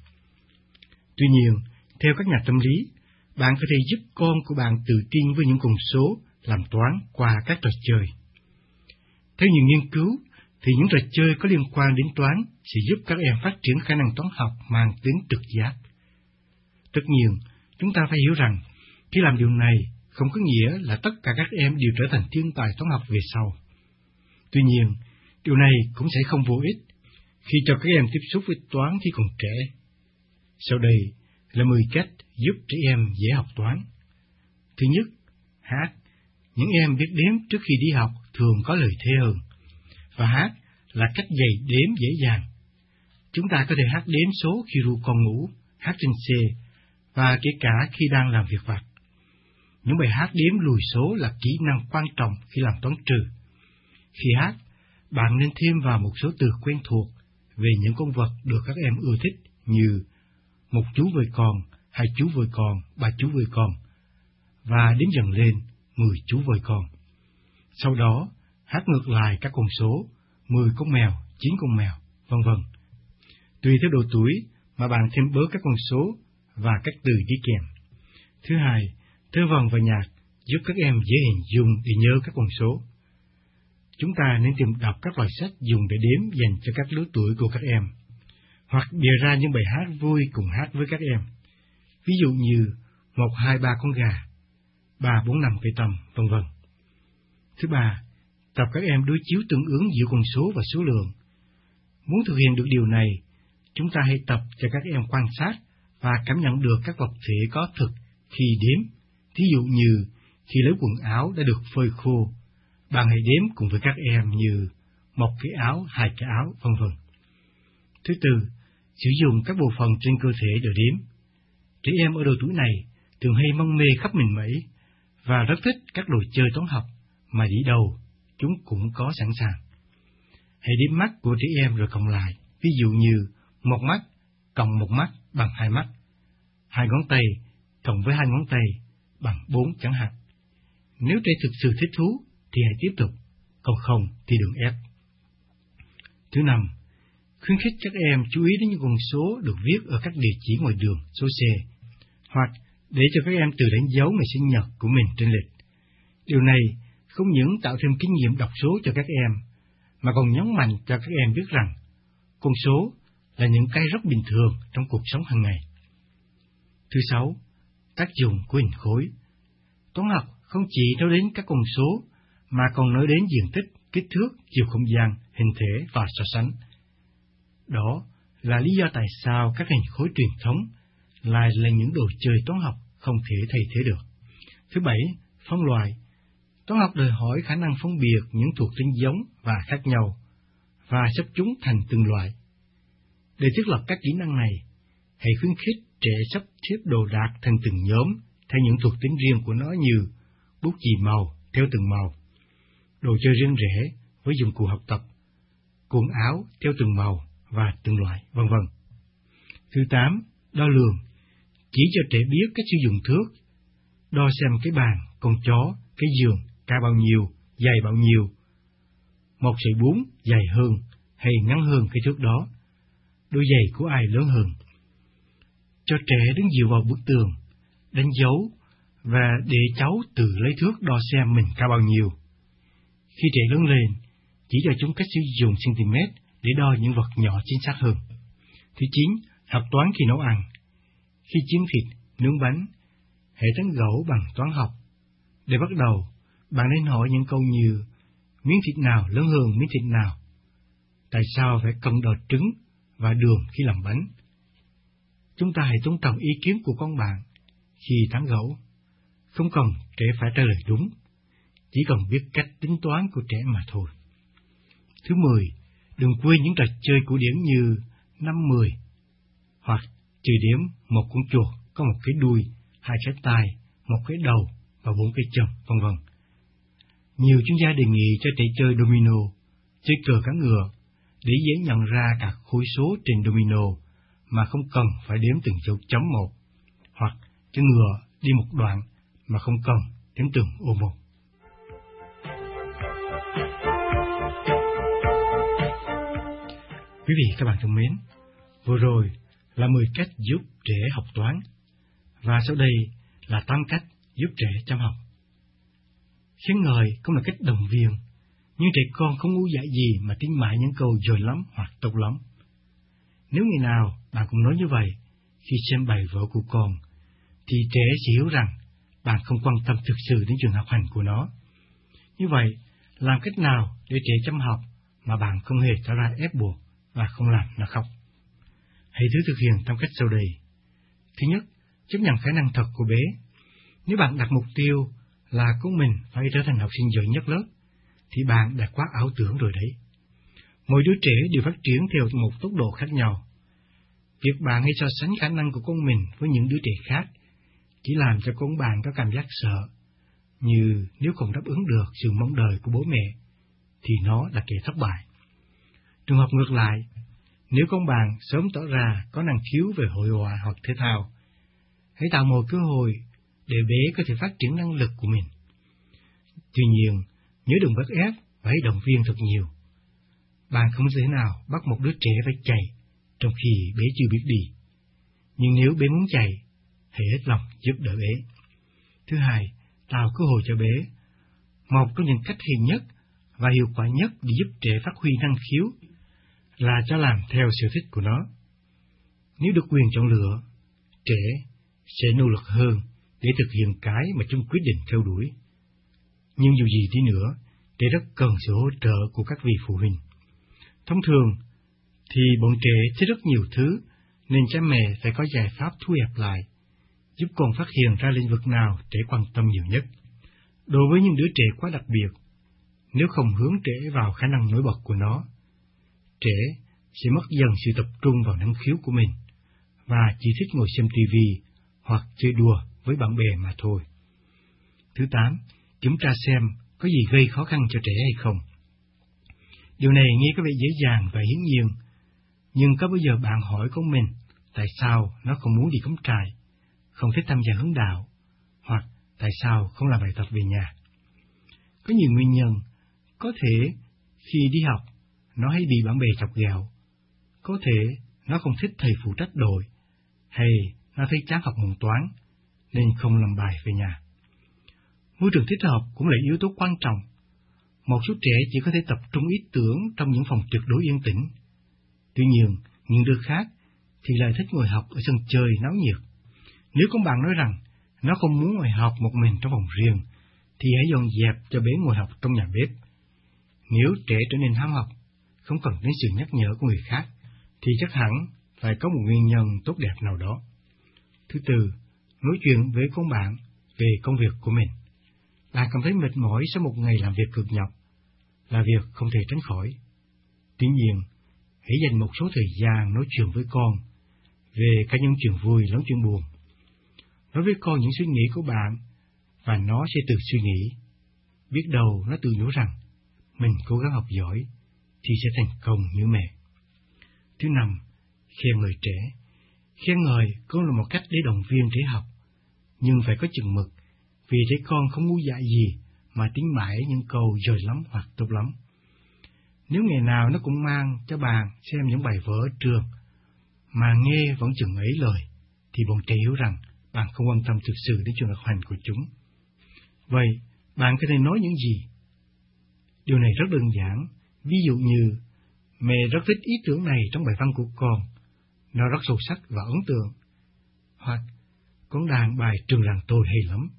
Tuy nhiên, theo các nhà tâm lý, bạn có thể giúp con của bạn tự tin với những con số làm toán qua các trò chơi. Theo nhiều nghiên cứu, thì những trò chơi có liên quan đến toán sẽ giúp các em phát triển khả năng toán học mang tính trực giác. Tất nhiên, chúng ta phải hiểu rằng, khi làm điều này không có nghĩa là tất cả các em đều trở thành thiên tài toán học về sau. Tuy nhiên, điều này cũng sẽ không vô ích khi cho các em tiếp xúc với toán khi còn trẻ. Sau đây là 10 cách giúp trẻ em dễ học toán. Thứ nhất, hát. Những em biết đếm trước khi đi học thường có lợi thế hơn, và hát là cách dạy đếm dễ dàng. Chúng ta có thể hát đếm số khi ru con ngủ, hát trên xe, và kể cả khi đang làm việc vặt. Những bài hát đếm lùi số là kỹ năng quan trọng khi làm toán trừ. Khi hát, bạn nên thêm vào một số từ quen thuộc về những con vật được các em ưa thích như một chú voi con, 2 chú voi con, 3 chú voi con, và đếm dần lên 10 chú voi con. Sau đó, hát ngược lại các con số 10 con mèo, 9 con mèo, vân vân. Tùy theo độ tuổi mà bạn thêm bớt các con số và các từ đi kèm. Thứ hai, thơ vần và nhạc giúp các em dễ hình dung để nhớ các con số. Chúng ta nên tìm đọc các loại sách dùng để đếm dành cho các lứa tuổi của các em, hoặc bịa ra những bài hát vui cùng hát với các em. Ví dụ như 1, 2, 3 con gà, 3, 4, 5 cây tằm, vân vân. Thứ ba, tập các em đối chiếu tương ứng giữa con số và số lượng. Muốn thực hiện được điều này, chúng ta hãy tập cho các em quan sát và cảm nhận được các vật thể có thực khi đếm. Thí dụ như, khi lấy quần áo đã được phơi khô, bạn hãy đếm cùng với các em như 1 cái áo, 2 cái áo, vân vân. Thứ tư, sử dụng các bộ phận trên cơ thể để đếm. Trẻ em ở độ tuổi này thường hay mân mê khắp mình mẩy và rất thích các đồ chơi toán học mà đi đâu chúng cũng có sẵn sàng. Hãy đếm mắt của trẻ em rồi cộng lại, ví dụ như 1 mắt cộng 1 mắt bằng 2 mắt, 2 ngón tay cộng với 2 ngón tay bằng 4 chẳng hạn. Nếu trẻ thực sự thích thú thì hãy tiếp tục, còn không thì đừng ép. Thứ năm, khuyến khích các em chú ý đến những con số được viết ở các địa chỉ ngoài đường, số xe, hoặc để cho các em tự đánh dấu ngày sinh nhật của mình trên lịch. Điều này không những tạo thêm kinh nghiệm đọc số cho các em, mà còn nhấn mạnh cho các em biết rằng con số là những cái rất bình thường trong cuộc sống hàng ngày. Thứ sáu, tác dụng của hình khối. Toán học không chỉ nói đến các con số, mà còn nói đến diện tích, kích thước, chiều không gian, hình thể và so sánh. Đó là lý do tại sao các hình khối truyền thống lại là những đồ chơi toán học không thể thay thế được. Thứ bảy, phân loại. Toán học đòi hỏi khả năng phân biệt những thuộc tính giống và khác nhau, và xếp chúng thành từng loại. Để thiết lập các kỹ năng này, hãy khuyến khích trẻ sắp xếp đồ đạc thành từng nhóm theo những thuộc tính riêng của nó như bút chì màu theo từng màu, đồ chơi riêng rẽ với dụng cụ học tập, quần áo theo từng màu và từng loại, vân vân. Thứ 8, đo lường. Chỉ cho trẻ biết cách sử dụng thước, đo xem cái bàn, con chó, cái giường cao bao nhiêu, dài bao nhiêu, 1,4 dài hơn hay ngắn hơn cái thước đó, đôi giày của ai lớn hơn. Cho trẻ đứng dựa vào bức tường, đánh dấu và để cháu tự lấy thước đo xem mình cao bao nhiêu. Khi trẻ lớn lên, chỉ cho chúng cách sử dụng cm để đo những vật nhỏ chính xác hơn. Thứ 9, học toán khi nấu ăn. Khi chiên thịt, nướng bánh, hãy tán gẫu bằng toán học. Để bắt đầu, bạn nên hỏi những câu như miếng thịt nào lớn hơn miếng thịt nào? Tại sao phải cần đo trứng và đường khi làm bánh? Chúng ta hãy tôn trọng ý kiến của con bạn khi tán gẫu. Không cần trẻ phải trả lời đúng, chỉ cần biết cách tính toán của trẻ mà thôi. Thứ 10, đừng quên những trò chơi cổ điển như 5-10, hoặc trừ đếm một con chuột có một cái đuôi, 2 cái tai, 1 cái đầu và 4 cái chân, vân vân. Nhiều chuyên gia đề nghị cho trẻ chơi domino, chơi cờ cá ngựa, để dễ nhận ra các khối số trên domino mà không cần phải đếm từng dấu chấm một, hoặc cho ngựa đi một đoạn mà không cần đếm từng ô một. Quý vị các bạn thân mến, vừa rồi là 10 cách giúp trẻ học toán, và sau đây là 8 cách giúp trẻ chăm học. Khen ngợi cũng là cách động viên, nhưng trẻ con không ngu dại gì mà tính mãi những câu dồi lắm hoặc tốt lắm. Nếu ngày nào bạn cũng nói như vậy khi xem bài vở của con, thì trẻ sẽ hiểu rằng bạn không quan tâm thực sự đến chuyện học hành của nó. Như vậy, làm cách nào để trẻ chăm học mà bạn không hề tỏ ra ép buộc và không làm nó khóc? Hãy thử thực hiện 8 cách sau đây. Thứ nhất, chấp nhận khả năng thật của bé. Nếu bạn đặt mục tiêu là con mình phải trở thành học sinh giỏi nhất lớp, thì bạn đã quá ảo tưởng rồi đấy. Mỗi đứa trẻ đều phát triển theo một tốc độ khác nhau. Việc bạn hay so sánh khả năng của con mình với những đứa trẻ khác chỉ làm cho con bạn có cảm giác sợ, như nếu không đáp ứng được sự mong đợi của bố mẹ, thì nó là kẻ thất bại. Trường hợp ngược lại, nếu con bạn sớm tỏ ra có năng khiếu về hội họa hoặc thể thao, hãy tạo một cơ hội để bé có thể phát triển năng lực của mình. Tuy nhiên, nhớ đừng bắt ép và hãy động viên thật nhiều. Bạn không thể nào bắt một đứa trẻ phải chạy trong khi bé chưa biết đi. Nhưng nếu bé muốn chạy, hãy hết lòng giúp đỡ bé. Thứ hai, tạo cơ hội cho bé. Một trong những cách hay nhất và hiệu quả nhất để giúp trẻ phát huy năng khiếu là cho làm theo sở thích của nó. Nếu được quyền chọn lựa, trẻ sẽ nỗ lực hơn để thực hiện cái mà chúng quyết định theo đuổi. Nhưng dù gì đi nữa, trẻ rất cần sự hỗ trợ của các vị phụ huynh. Thông thường, thì bọn trẻ thích rất nhiều thứ, nên cha mẹ phải có giải pháp thu hẹp lại, giúp con phát hiện ra lĩnh vực nào trẻ quan tâm nhiều nhất. Đối với những đứa trẻ quá đặc biệt, nếu không hướng trẻ vào khả năng nổi bật của nó, trẻ sẽ mất dần sự tập trung vào năng khiếu của mình, và chỉ thích ngồi xem TV hoặc chơi đùa với bạn bè mà thôi. Thứ 8, kiểm tra xem có gì gây khó khăn cho trẻ hay không. Điều này nghe có vẻ dễ dàng và hiển nhiên, nhưng có bao giờ bạn hỏi con mình tại sao nó không muốn đi cắm trại, không thích tham gia hướng đạo, hoặc tại sao không làm bài tập về nhà? Có nhiều nguyên nhân. Có thể khi đi học, nó hay bị bạn bè chọc ghẹo. Có thể nó không thích thầy phụ trách đội, hay nó thấy chán học môn toán, nên không làm bài về nhà. Môi trường thích hợp cũng là yếu tố quan trọng. Một số trẻ chỉ có thể tập trung ý tưởng trong những phòng tuyệt đối yên tĩnh. Tuy nhiên, những đứa khác thì lại thích ngồi học ở sân chơi náo nhiệt. Nếu con bạn nói rằng nó không muốn ngồi học một mình trong phòng riêng, thì hãy dọn dẹp cho bé ngồi học trong nhà bếp. Nếu trẻ trở nên ham học, không cần đến sự nhắc nhở của người khác, thì chắc hẳn phải có một nguyên nhân tốt đẹp nào đó. Thứ tư, nói chuyện với con bạn về công việc của mình. Bạn cảm thấy mệt mỏi sau một ngày làm việc cực nhọc, là việc không thể tránh khỏi. Tuy nhiên, hãy dành một số thời gian nói chuyện với con về cả những chuyện vui lẫn chuyện buồn. Nói với con những suy nghĩ của bạn, và nó sẽ tự suy nghĩ. Biết đâu nó tự nhủ rằng mình cố gắng học giỏi thì sẽ thành công như mẹ. Thứ 5, khen ngợi trẻ. Khen ngợi cũng là một cách để động viên trẻ học, nhưng phải có chừng mực, vì trẻ con không ngu dại gì mà tính mãi những câu giỏi lắm hoặc tốt lắm. Nếu ngày nào nó cũng mang cho bạn xem những bài vở ở trường, mà nghe vẫn chừng ấy lời, thì bọn trẻ hiểu rằng bạn không quan tâm thực sự đến chuyện học hành của chúng. Vậy, bạn có thể nói những gì? Điều này rất đơn giản. Ví dụ như, mẹ rất thích ý tưởng này trong bài văn của con, nó rất sâu sắc và ấn tượng. Hoặc, con đàn bài trường làng tôi hay lắm.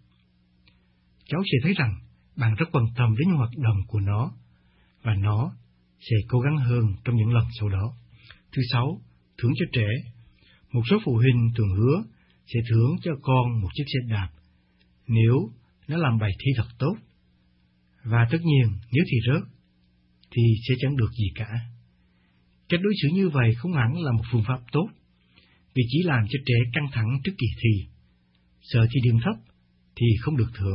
Cháu sẽ thấy rằng bạn rất quan tâm đến những hoạt động của nó, và nó sẽ cố gắng hơn trong những lần sau đó. Thứ 6, thưởng cho trẻ. Một số phụ huynh thường hứa sẽ thưởng cho con một chiếc xe đạp nếu nó làm bài thi thật tốt. Và tất nhiên, nếu thi rớt, thì sẽ chẳng được gì cả. Cách đối xử như vậy không hẳn là một phương pháp tốt, vì chỉ làm cho trẻ căng thẳng trước kỳ thi. Sợ thi điểm thấp thì không được thưởng.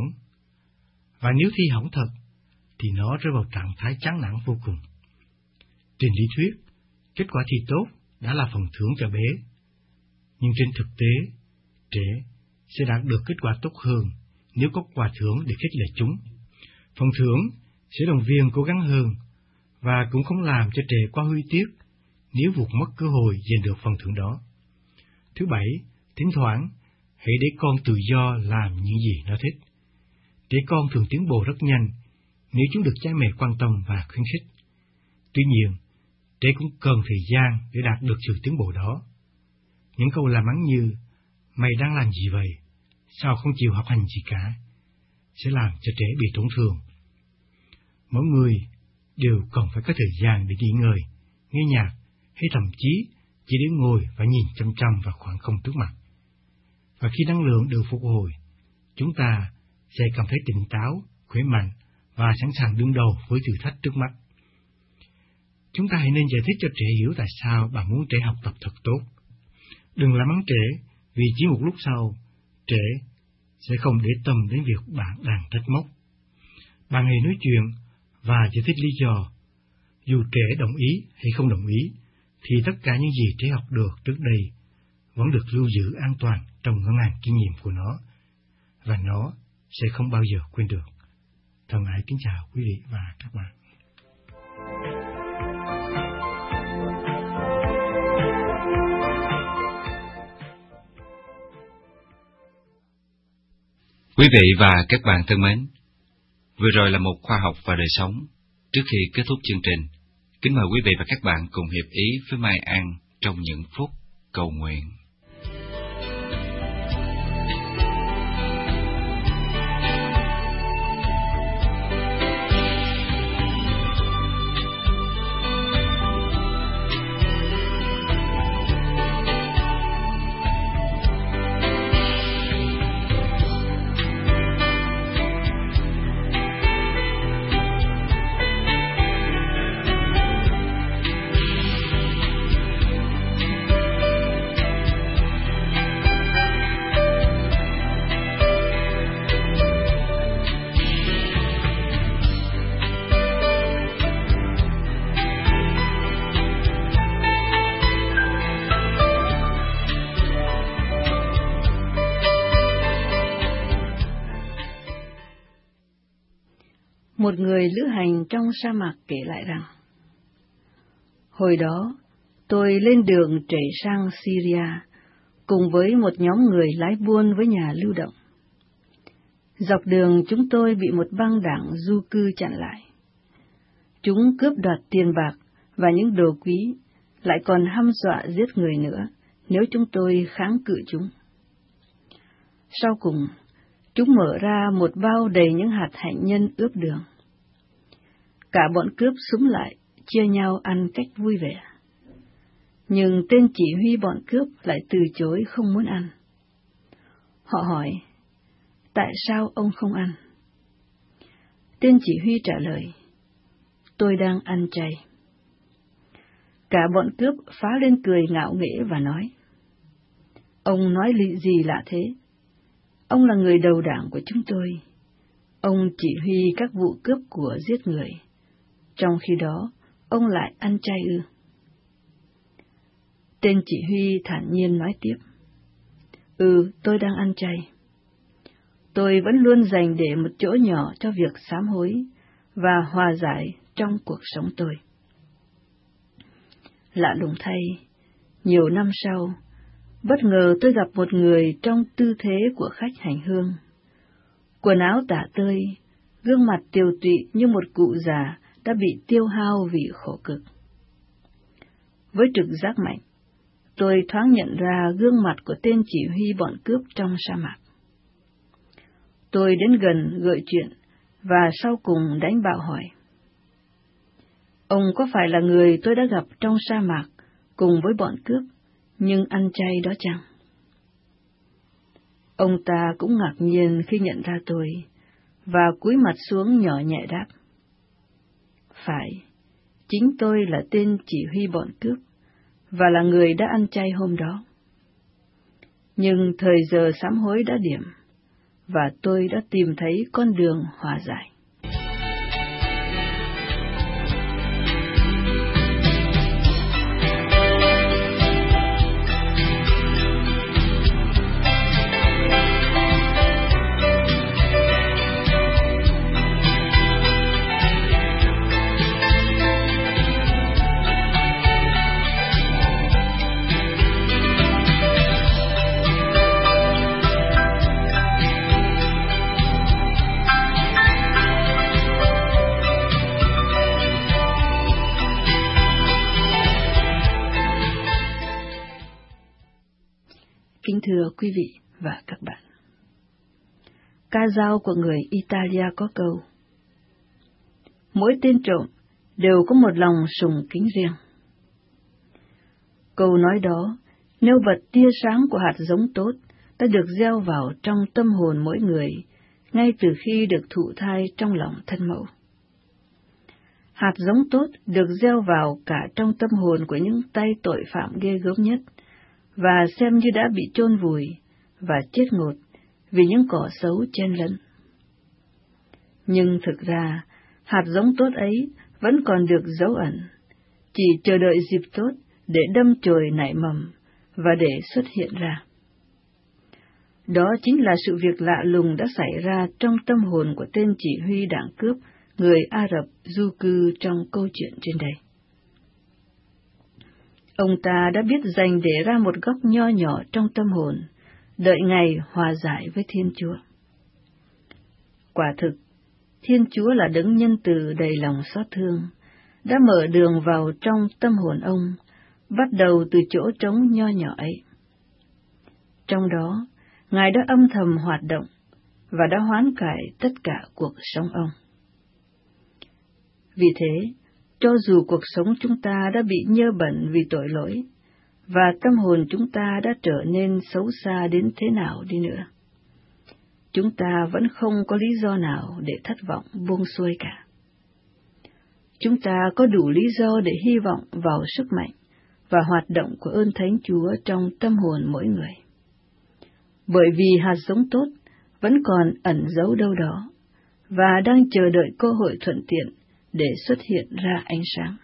Và nếu thi hỏng thật, thì nó rơi vào trạng thái chán nản vô cùng. Trên lý thuyết, kết quả thi tốt đã là phần thưởng cho bé. Nhưng trên thực tế, trẻ sẽ đạt được kết quả tốt hơn nếu có quà thưởng để khích lệ chúng. Phần thưởng sẽ động viên cố gắng hơn, và cũng không làm cho trẻ quá huy tiếc nếu vụt mất cơ hội giành được phần thưởng đó. Thứ bảy, thỉnh thoảng, hãy để con tự do làm những gì nó thích. Trẻ con thường tiến bộ rất nhanh nếu chúng được cha mẹ quan tâm và khuyến khích. Tuy nhiên, trẻ cũng cần thời gian để đạt được sự tiến bộ đó. Những câu la mắng như, mày đang làm gì vậy? Sao không chịu học hành gì cả? Sẽ làm cho trẻ bị tổn thương. Mỗi người đều cần phải có thời gian để nghỉ ngơi, nghe nhạc, hay thậm chí chỉ để ngồi và nhìn chăm chăm vào khoảng không trước mặt. Và khi năng lượng được phục hồi, chúng ta sẽ cảm thấy tỉnh táo, khỏe mạnh và sẵn sàng đương đầu với thử thách trước mắt. Chúng ta hãy nên giải thích cho trẻ hiểu tại sao bạn muốn trẻ học tập thật tốt. Đừng la mắng trẻ, vì chỉ một lúc sau, trẻ sẽ không để tâm đến việc bạn đang trách móc. Bạn hãy nói chuyện và giải thích lý do. Dù trẻ đồng ý hay không đồng ý, thì tất cả những gì trẻ học được trước đây vẫn được lưu giữ an toàn trong ngân hàng kinh nghiệm của nó, và nó sẽ không bao giờ quên được. Thân ái kính chào quý vị và các bạn. Quý vị và các bạn thân mến, vừa rồi là một khoa học và đời sống. Trước khi kết thúc chương trình, kính mời quý vị và các bạn cùng hiệp ý với Mai An trong những phút cầu nguyện. Một người lữ hành trong sa mạc kể lại rằng, hồi đó tôi lên đường chạy sang Syria cùng với một nhóm người lái buôn với nhà lưu động. Dọc đường chúng tôi bị một băng đảng du cư chặn lại. Chúng cướp đoạt tiền bạc và những đồ quý, lại còn hăm dọa giết người nữa nếu chúng tôi kháng cự chúng. Sau cùng, chúng mở ra một bao đầy những hạt hạnh nhân ướp đường. Cả bọn cướp xúm lại, chia nhau ăn cách vui vẻ. Nhưng tên chỉ huy bọn cướp lại từ chối không muốn ăn. Họ hỏi, tại sao ông không ăn? Tên chỉ huy trả lời, tôi đang ăn chay. Cả bọn cướp phá lên cười ngạo nghễ và nói, ông nói gì lạ thế? Ông là người đầu đảng của chúng tôi. Ông chỉ huy các vụ cướp của giết người. Trong khi đó, ông lại ăn chay ư? Tên chỉ huy thản nhiên nói tiếp. Tôi đang ăn chay. Tôi vẫn luôn dành để một chỗ nhỏ cho việc sám hối và hòa giải trong cuộc sống tôi. Lạ lùng thay, nhiều năm sau, bất ngờ tôi gặp một người trong tư thế của khách hành hương. Quần áo tả tơi, gương mặt tiều tụy như một cụ già đã bị tiêu hao vì khổ cực. Với trực giác mạnh, tôi thoáng nhận ra gương mặt của tên chỉ huy bọn cướp trong sa mạc. Tôi đến gần gợi chuyện và sau cùng đánh bạo hỏi. Ông có phải là người tôi đã gặp trong sa mạc cùng với bọn cướp, nhưng ăn chay đó chăng? Ông ta cũng ngạc nhiên khi nhận ra tôi, và cúi mặt xuống nhỏ nhẹ đáp. Phải, chính tôi là tên chỉ huy bọn cướp, và là người đã ăn chay hôm đó. Nhưng thời giờ sám hối đã điểm, và tôi đã tìm thấy con đường hòa giải. Kính thưa quý vị và các bạn, ca dao của người Italia có câu: mỗi tên trộm đều có một lòng sùng kính riêng. Câu nói đó nêu bật tia sáng của hạt giống tốt đã được gieo vào trong tâm hồn mỗi người ngay từ khi được thụ thai trong lòng thân mẫu. Hạt giống tốt được gieo vào cả trong tâm hồn của những tay tội phạm ghê gớm nhất, và xem như đã bị chôn vùi và chết ngột vì những cỏ xấu chen lấn. Nhưng thực ra, hạt giống tốt ấy vẫn còn được dấu ẩn, chỉ chờ đợi dịp tốt để đâm chồi nảy mầm và để xuất hiện ra. Đó chính là sự việc lạ lùng đã xảy ra trong tâm hồn của tên chỉ huy đảng cướp người Ả Rập du cư trong câu chuyện trên đây. Ông ta đã biết dành để ra một góc nho nhỏ trong tâm hồn, đợi ngày hòa giải với Thiên Chúa. Quả thực, Thiên Chúa là đấng nhân từ đầy lòng xót thương, đã mở đường vào trong tâm hồn ông, bắt đầu từ chỗ trống nho nhỏ ấy. Trong đó, Ngài đã âm thầm hoạt động và đã hoán cải tất cả cuộc sống ông. Vì thế, cho dù cuộc sống chúng ta đã bị nhơ bẩn vì tội lỗi, và tâm hồn chúng ta đã trở nên xấu xa đến thế nào đi nữa, chúng ta vẫn không có lý do nào để thất vọng buông xuôi cả. Chúng ta có đủ lý do để hy vọng vào sức mạnh và hoạt động của ơn Thánh Chúa trong tâm hồn mỗi người. Bởi vì hạt giống tốt vẫn còn ẩn giấu đâu đó, và đang chờ đợi cơ hội thuận tiện để xuất hiện ra ánh sáng.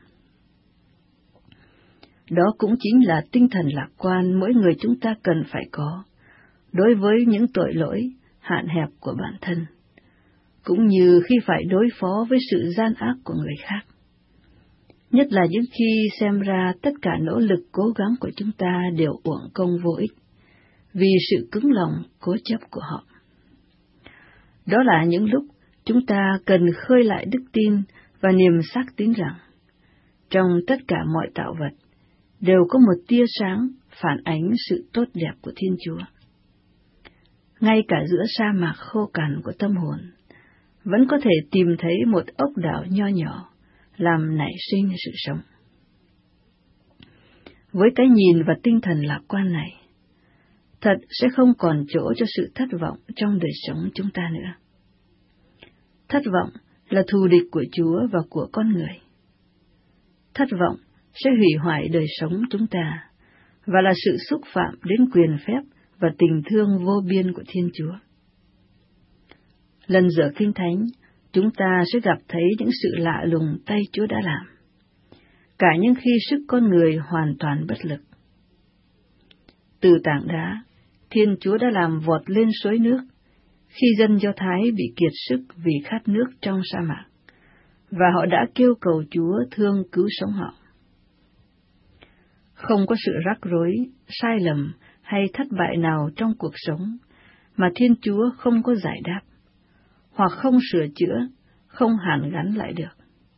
Đó cũng chính là tinh thần lạc quan mỗi người chúng ta cần phải có, đối với những tội lỗi, hạn hẹp của bản thân, cũng như khi phải đối phó với sự gian ác của người khác. Nhất là những khi xem ra tất cả nỗ lực cố gắng của chúng ta đều uổng công vô ích, vì sự cứng lòng, cố chấp của họ. Đó là những lúc chúng ta cần khơi lại đức tin và niềm xác tín rằng, trong tất cả mọi tạo vật, đều có một tia sáng phản ánh sự tốt đẹp của Thiên Chúa. Ngay cả giữa sa mạc khô cằn của tâm hồn, vẫn có thể tìm thấy một ốc đảo nho nhỏ, làm nảy sinh sự sống. Với cái nhìn và tinh thần lạc quan này, thật sẽ không còn chỗ cho sự thất vọng trong đời sống chúng ta nữa. Thất vọng là thù địch của Chúa và của con người. Thất vọng sẽ hủy hoại đời sống chúng ta, và là sự xúc phạm đến quyền phép và tình thương vô biên của Thiên Chúa. Lần dở Kinh Thánh, chúng ta sẽ gặp thấy những sự lạ lùng tay Chúa đã làm, cả những khi sức con người hoàn toàn bất lực. Từ tảng đá, Thiên Chúa đã làm vọt lên suối nước, khi dân Do Thái bị kiệt sức vì khát nước trong sa mạc, và họ đã kêu cầu Chúa thương cứu sống họ. Không có sự rắc rối, sai lầm hay thất bại nào trong cuộc sống mà Thiên Chúa không có giải đáp, hoặc không sửa chữa, không hàn gắn lại được.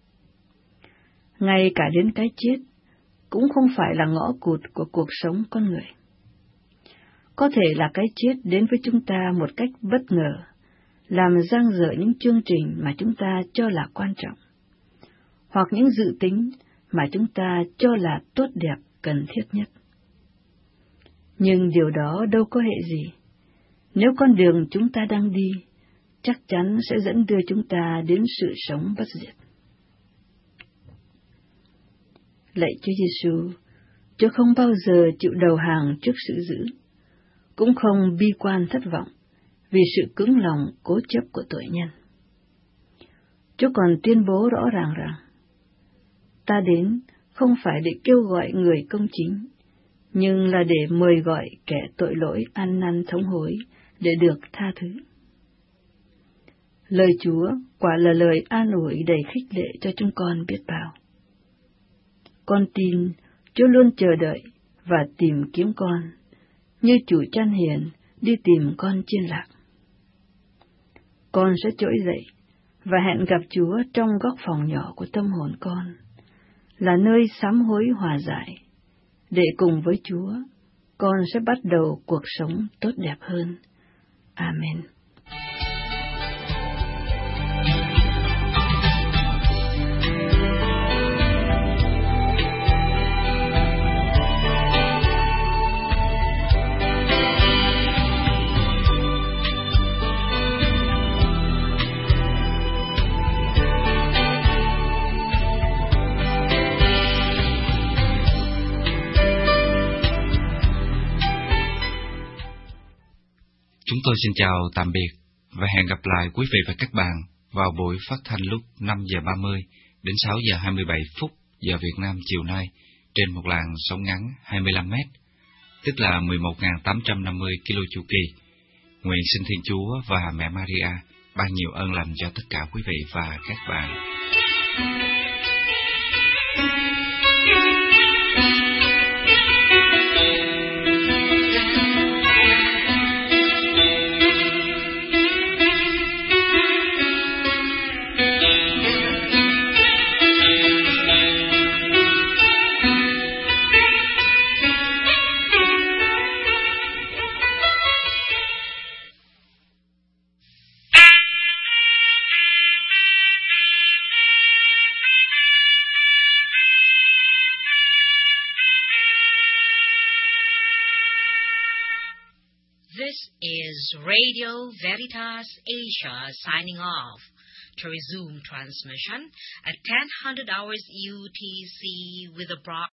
Ngay cả đến cái chết cũng không phải là ngõ cụt của cuộc sống con người. Có thể là cái chết đến với chúng ta một cách bất ngờ, làm dang dở những chương trình mà chúng ta cho là quan trọng, hoặc những dự tính mà chúng ta cho là tốt đẹp, cần thiết nhất. Nhưng điều đó đâu có hệ gì, nếu con đường chúng ta đang đi chắc chắn sẽ dẫn đưa chúng ta đến sự sống bất diệt. Lạy Chúa Giêsu, Chúa không bao giờ chịu đầu hàng trước sự dữ, cũng không bi quan thất vọng vì sự cứng lòng cố chấp của tội nhân. Chúa còn tuyên bố rõ ràng rằng, ta đến không phải để kêu gọi người công chính, nhưng là để mời gọi kẻ tội lỗi ăn năn thống hối để được tha thứ. Lời Chúa quả là lời an ủi đầy khích lệ cho chúng con biết bao. Con tin Chúa luôn chờ đợi và tìm kiếm con, như chủ chăn hiền đi tìm con chiên lạc. Con sẽ trỗi dậy và hẹn gặp Chúa trong góc phòng nhỏ của tâm hồn con, là nơi sám hối hòa giải, để cùng với Chúa con sẽ bắt đầu cuộc sống tốt đẹp hơn. Amen. Chúng tôi xin chào tạm biệt và hẹn gặp lại quý vị và các bạn vào buổi phát thanh lúc 5 giờ 30 đến 6 giờ 27 phút giờ Việt Nam chiều nay trên một làn sóng ngắn 25 m, tức là 11.850 km chu kỳ. Nguyện xin Thiên Chúa và Mẹ Maria ban nhiều ơn lành cho tất cả quý vị và các bạn. This is Radio Veritas Asia signing off. To resume transmission at 10:00 hours UTC with a broadcast